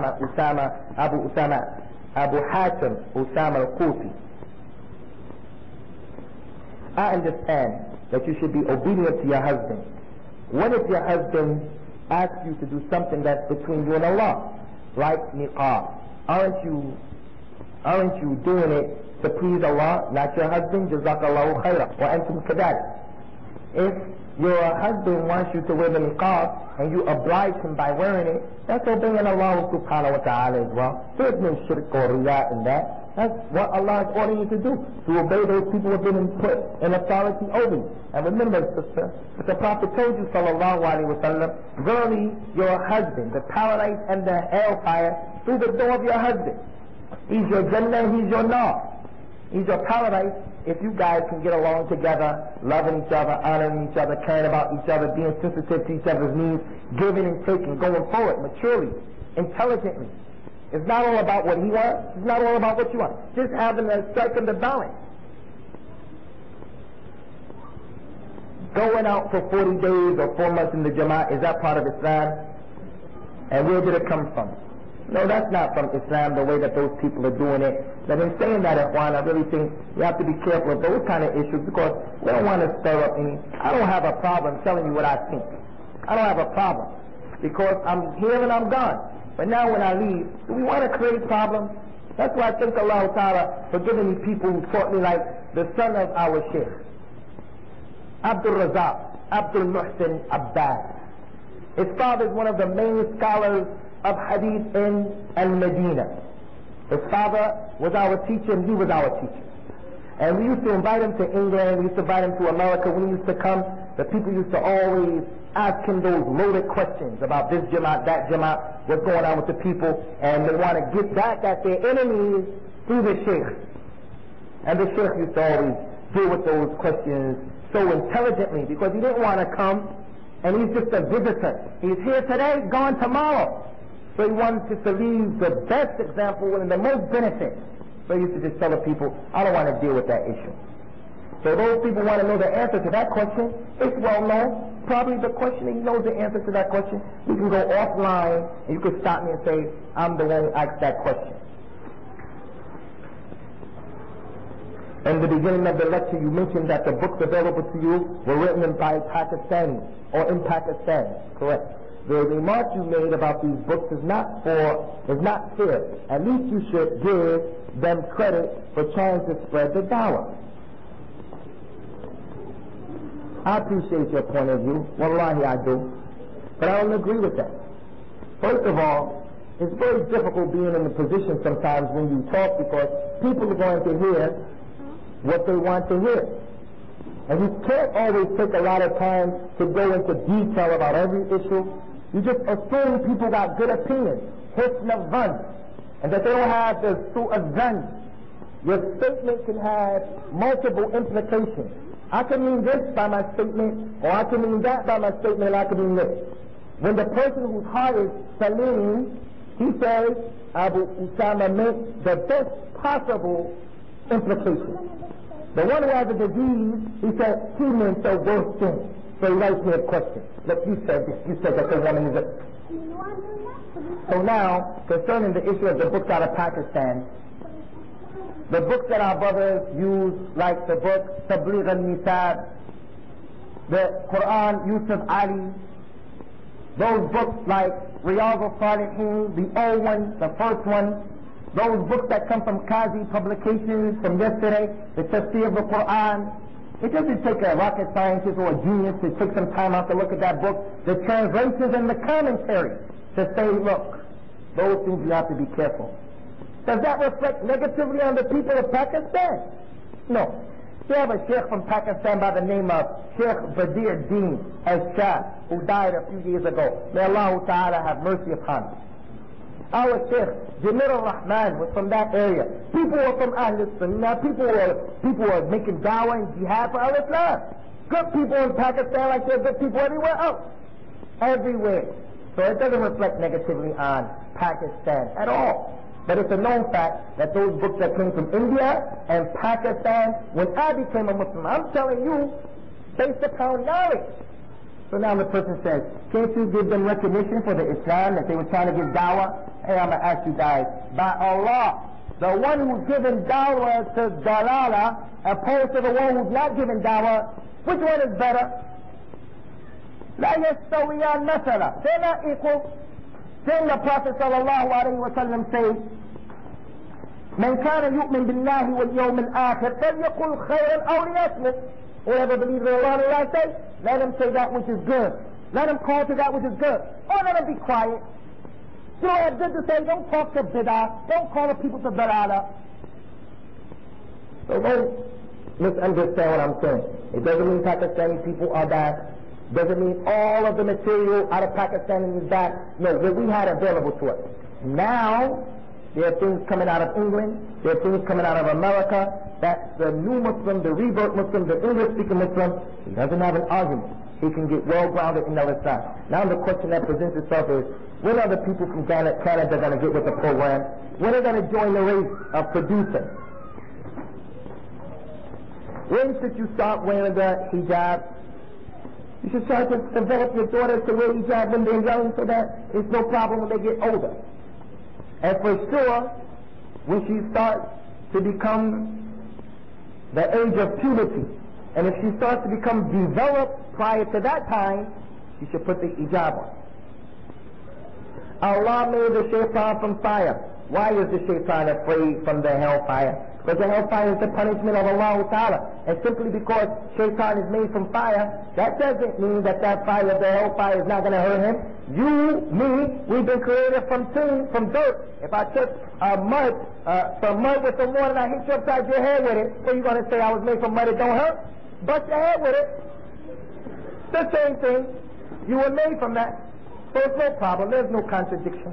Hatim Usama al-Quti. I understand that you should be obedient to your husband. What if your husband asks you to do something that's between you and Allah, like niqab? Aren't you doing it to please Allah, not your husband? Jazakallahu khairan wa antum kadhalik. If your husband wants you to wear the niqab and you oblige him by wearing it, that's obeying Allah subhanahu wa ta'ala as well. There's no shirk or riyah in that. That's what Allah is ordering you to do, to obey those people who have been put in authority over you. And remember, sister, that the Prophet told you, sallallahu alaihi wasallam, verily your husband, the paradise and the hellfire, through the door of your husband. He's your Jannah, he's your Nar. He's your paradise if you guys can get along together, loving each other, honoring each other, caring about each other, being sensitive to each other's needs, giving and taking, going forward maturely, intelligently. It's not all about what he wants. It's not all about what you want. Just having a strike in the balance. Going out for 40 days or 4 months in the Jama'at, is that part of Islam? And where did it come from? No, that's not from Islam, the way that those people are doing it. But in saying that, Ikhwan, I really think you have to be careful of those kind of issues, because we don't want to stir up any. I don't have a problem telling you what I think. I don't have a problem, because I'm here and I'm gone. But now when I leave, do we want to create problems? That's why I thank Allah Ta'ala for giving me people who taught me, like the son of our Sheikh, Abdul Razak, Abdul Muhsin Abbas. His father is one of the main scholars of Hadith in Al-Medina. His father was our teacher and he was our teacher. And we used to invite him to England, we used to invite him to America. When he used to come, the people used to always ask him those loaded questions about this Jamaat, that Jamaat, what's going on with the people, and they want to get back at their enemies through the Sheikh. And the Sheikh used to always deal with those questions so intelligently, because he didn't want to come and he's just a visitor. He's here today, gone tomorrow. So he wanted to leave the best example and the most benefit. So he used to just tell the people, I don't want to deal with that issue. So those people want to know the answer to that question. It's well known. Probably the questioner knows the answer to that question. You can go offline and you can stop me and say, I'm the one who asked that question. In the beginning of the lecture, you mentioned that the books available to you were written by Pakistanis or in Pakistan. Correct. The remark you made about these books is not fair. At least you should give them credit for trying to spread the dawah. I appreciate your point of view. Wallahi, I do. But I don't agree with that. First of all, it's very difficult being in the position sometimes when you talk, because people are going to hear what they want to hear. And you can't always take a lot of time to go into detail about every issue. You just assume people got good opinions, husn al-dhann, and that they don't have the su' al-dhann. Your statement can have multiple implications. I can mean this by my statement, or I can mean that by my statement, and I can mean this. When the person whose heart is salim, he says, Abu Usama meant the best possible implication. The one who has a disease, he said, he meant the worst thing. So he writes me a question. Look, you said this. You said that the woman is a... So now, concerning the issue of the books out of Pakistan, the books that our brothers use, like the book Tabligh al-Nisab, the Quran, Yusuf Ali, those books like Riyadh al-Salihin, the old one, the first one, those books that come from Qazi Publications from yesterday, the Tafsir of the Quran. It doesn't take a rocket scientist or a genius to take some time out to look at that book, the translations and the commentary, to say, look, those things you have to be careful. Does that reflect negatively on the people of Pakistan? No. We have a sheikh from Pakistan by the name of Sheikh Badir Deen al-Shah, who died a few years ago. May Allah Ta'ala have mercy upon him. Our Sheikh Jamil al-Rahman was from that area. People were from Ahl Sunnah. People were making dawah and jihad for al-Islam. Good people in Pakistan like there are good people everywhere else. Everywhere. So it doesn't reflect negatively on Pakistan at all. But it's a known fact that those books that came from India and Pakistan, when I became a Muslim, I'm telling you, based upon knowledge. So now the person says, can't you give them recognition for the Islam that they were trying to give dawah? Hey, I'm going to ask you guys, by Allah, the one who's giving dawah to dalala opposed to the one who's not giving dawah, which one is better? La yastawiyan mathala. They're not equal. Then the Prophet sallallahu alayhi wa sallam says, Man kana yu'min billahi wal yawm al-akhir, falyaqul khayran aw liyasmut. Whoever believes in Allah and the last day, let him say that which is good. Let him call to that which is good. Or let him be quiet. You don't have good to say, don't talk to bid'ah, don't call the people to dalala. So don't misunderstand what I'm saying. It doesn't mean Pakistani people are bad. Doesn't mean all of the material out of Pakistan is bad. No, what we had available to us. Now, there are things coming out of England, there are things coming out of America, that the new Muslim, the revert Muslim, the English-speaking Muslim, he doesn't have an argument. He can get well-grounded in other side. Now the question that presents itself is, when are the people from Canada going to get with the program? When are they going to join the race of producing? When should you start wearing the hijab? You should try to develop your daughters to wear hijab when they're young so that it's no problem when they get older. And for sure, when she starts to become the age of puberty, and if she starts to become developed prior to that time, she should put the hijab on. Allah made the shaitan from fire. Why is the shaitan afraid from the hellfire? Because the hellfire is the punishment of Allah Ta'ala. And simply because shaitan is made from fire, that doesn't mean that fire of the hellfire is not going to hurt him. You, me, we've been created from tin, from dirt. If I took some mud with some water and I hit you upside your head with it, what are you going to say? I was made from mud, it don't hurt? Bust your head with it. The same thing. You were made from that. So it's no problem. There's no contradiction.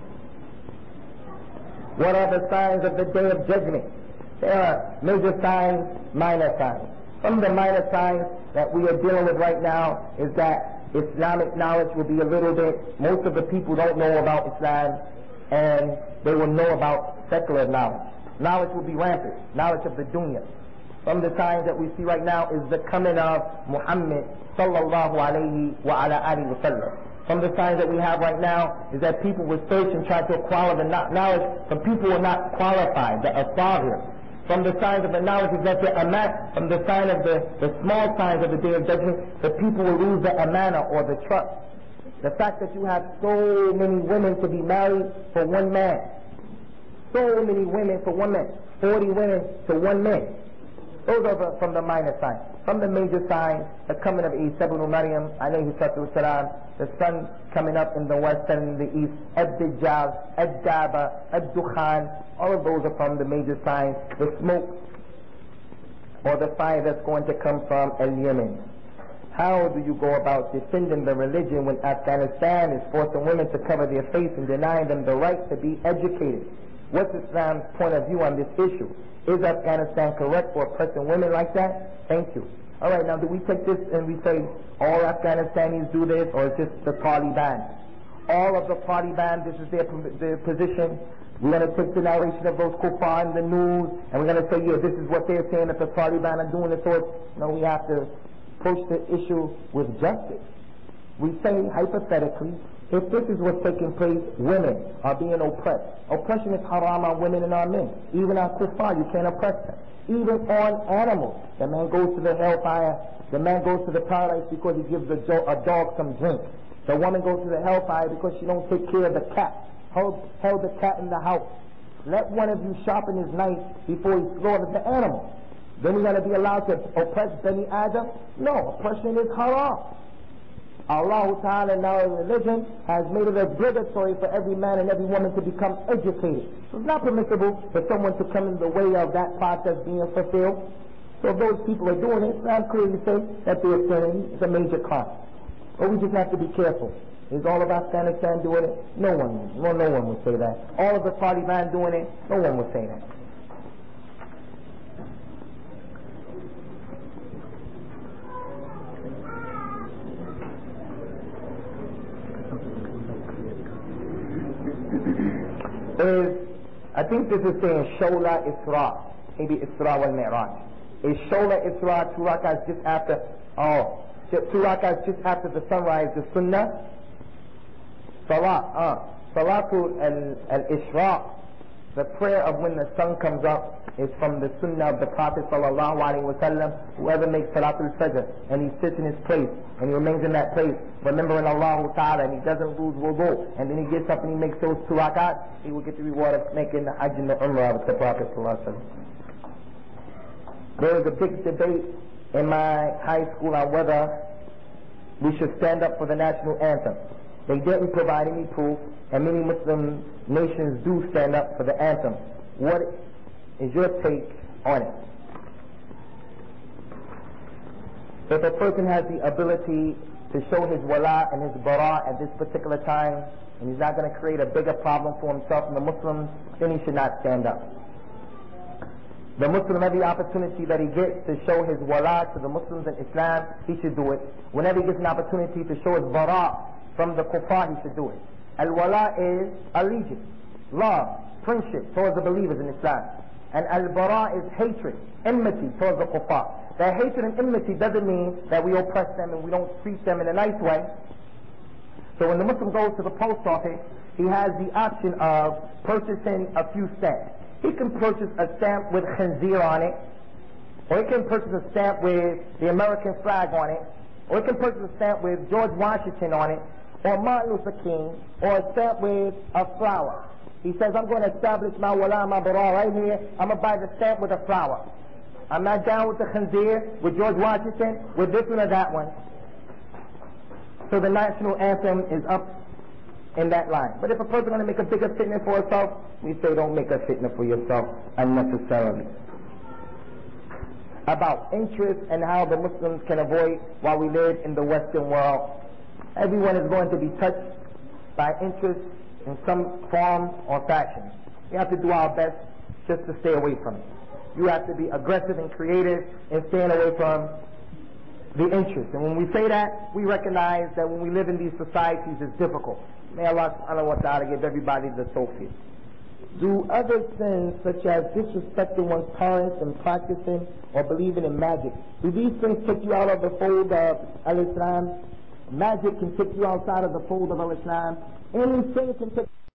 What are the signs of the day of judgment? There are major signs, minor signs. Some of the minor signs that we are dealing with right now is that Islamic knowledge will be a little bit, most of the people don't know about Islam, and they will know about secular knowledge. Knowledge will be rampant, knowledge of the dunya. Some of the signs that we see right now is the coming of Muhammad sallallahu alayhi wa ala alihi wa sallam. Some of the signs that we have right now is that people will search and try to acquire the knowledge from people who are not qualified, the asagir. From the signs of the knowledge is that the aman, from the sign of the small signs of the day of judgment, the people will lose the amana or the trust. The fact that you have so many women to be married for one man. So many women for one man. 40 women to one man. Those are from the minor signs. From the major signs, the coming of Isa ibn Maryam, alayhi salatu wasalam, the sun coming up in the west and in the east, Ad-Dajjal, Ad-Daba, Ad-Dukhan, all of those are from the major signs. The smoke or the fire that's going to come from Yemen. How do you go about defending the religion when Afghanistan is forcing women to cover their face and denying them the right to be educated? What's Islam's point of view on this issue? Is Afghanistan correct for oppressing women like that? Thank you. All right, now do we take this and we say all Afghanistanis do this, or is just the Taliban? All of the Taliban, this is their position. We're going to take the narration of those kuffar in the news, and we're going to say, yeah, this is what they're saying, that the Taliban are doing it. So no, we have to approach the issue with justice. We say, hypothetically, if this is what's taking place, women are being oppressed. Oppression is haram on women and on men. Even on kuffar, you can't oppress them. Even on animals. The man goes to the hellfire. The man goes to the paradise because he gives a dog some drink. The woman goes to the hellfire because she don't take care of the cat. Held the cat in the house. Let one of you sharpen his knife before he slaughters the animal. Then we're going to be allowed to oppress Bani Adam? No, oppression is haram. Allah Ta'ala in our religion has made it obligatory for every man and every woman to become educated. So it's not permissible for someone to come in the way of that process being fulfilled. So if those people are doing it, Islam clearly says that they're sinning. It's a major crime. But we just have to be careful. Is all of Afghanistan doing it? No one would say that. All of the Taliban doing it? No one would say that. I think this is saying Shola Isra, maybe Isra wal Mi'raj. Is Shola Isra 2 rak'ahs just after, 2 rak'ahs just after the sunrise, the Sunnah? Salatul al-Ishraq, the prayer of when the sun comes up, is from the Sunnah of the Prophet sallallahu alaihi wasallam. Whoever makes Salatul Fajr and he sits in his place and he remains in that place, remembering Allah Ta'ala, and he doesn't lose wudu, and then he gets up and he makes those 2 rak'ahs, he will get the reward of making the Hajj and the Umrah of the Prophet sallallahu alaihi wasallam. There was a big debate in my high school on whether we should stand up for the national anthem. They didn't provide any proof, and many Muslim nations do stand up for the anthem. What is your take on it? If a person has the ability to show his wala and his bara at this particular time, and he's not going to create a bigger problem for himself and the Muslims, then he should not stand up. The Muslim, every opportunity that he gets to show his wala to the Muslims and Islam, he should do it. Whenever he gets an opportunity to show his bara from the kuffar, he should do it. Al-wala is allegiance, love, friendship towards the believers in Islam. And al-bara is hatred, enmity towards the kuffar. That hatred and enmity doesn't mean that we oppress them and we don't treat them in a nice way. So when the Muslim goes to the post office, he has the option of purchasing a few stamps. He can purchase a stamp with khanzir on it, or he can purchase a stamp with the American flag on it, or he can purchase a stamp with George Washington on it, or Martin Luther King, or a stamp with a flower. He says, I'm going to establish my wala, my bara right here. I'm going to buy the stamp with a flower. I'm not down with the khanzir, with George Washington, with this one or that one. So the national anthem is up in that line. But if a person is going to make a bigger fitna for himself, we say don't make a fitna for yourself unnecessarily. About interest and how the Muslims can avoid while we live in the Western world. Everyone is going to be touched by interest in some form or fashion. We have to do our best just to stay away from it. You have to be aggressive and creative in staying away from the interest. And when we say that, we recognize that when we live in these societies, it's difficult. May Allah subhanahu wa ta'ala give everybody the tawfiq. Do other sins such as disrespecting one's parents and practicing or believing in magic, do these things take you out of the fold of al-Islam? Magic can take you outside of the fold of al-Islam. Any sin can take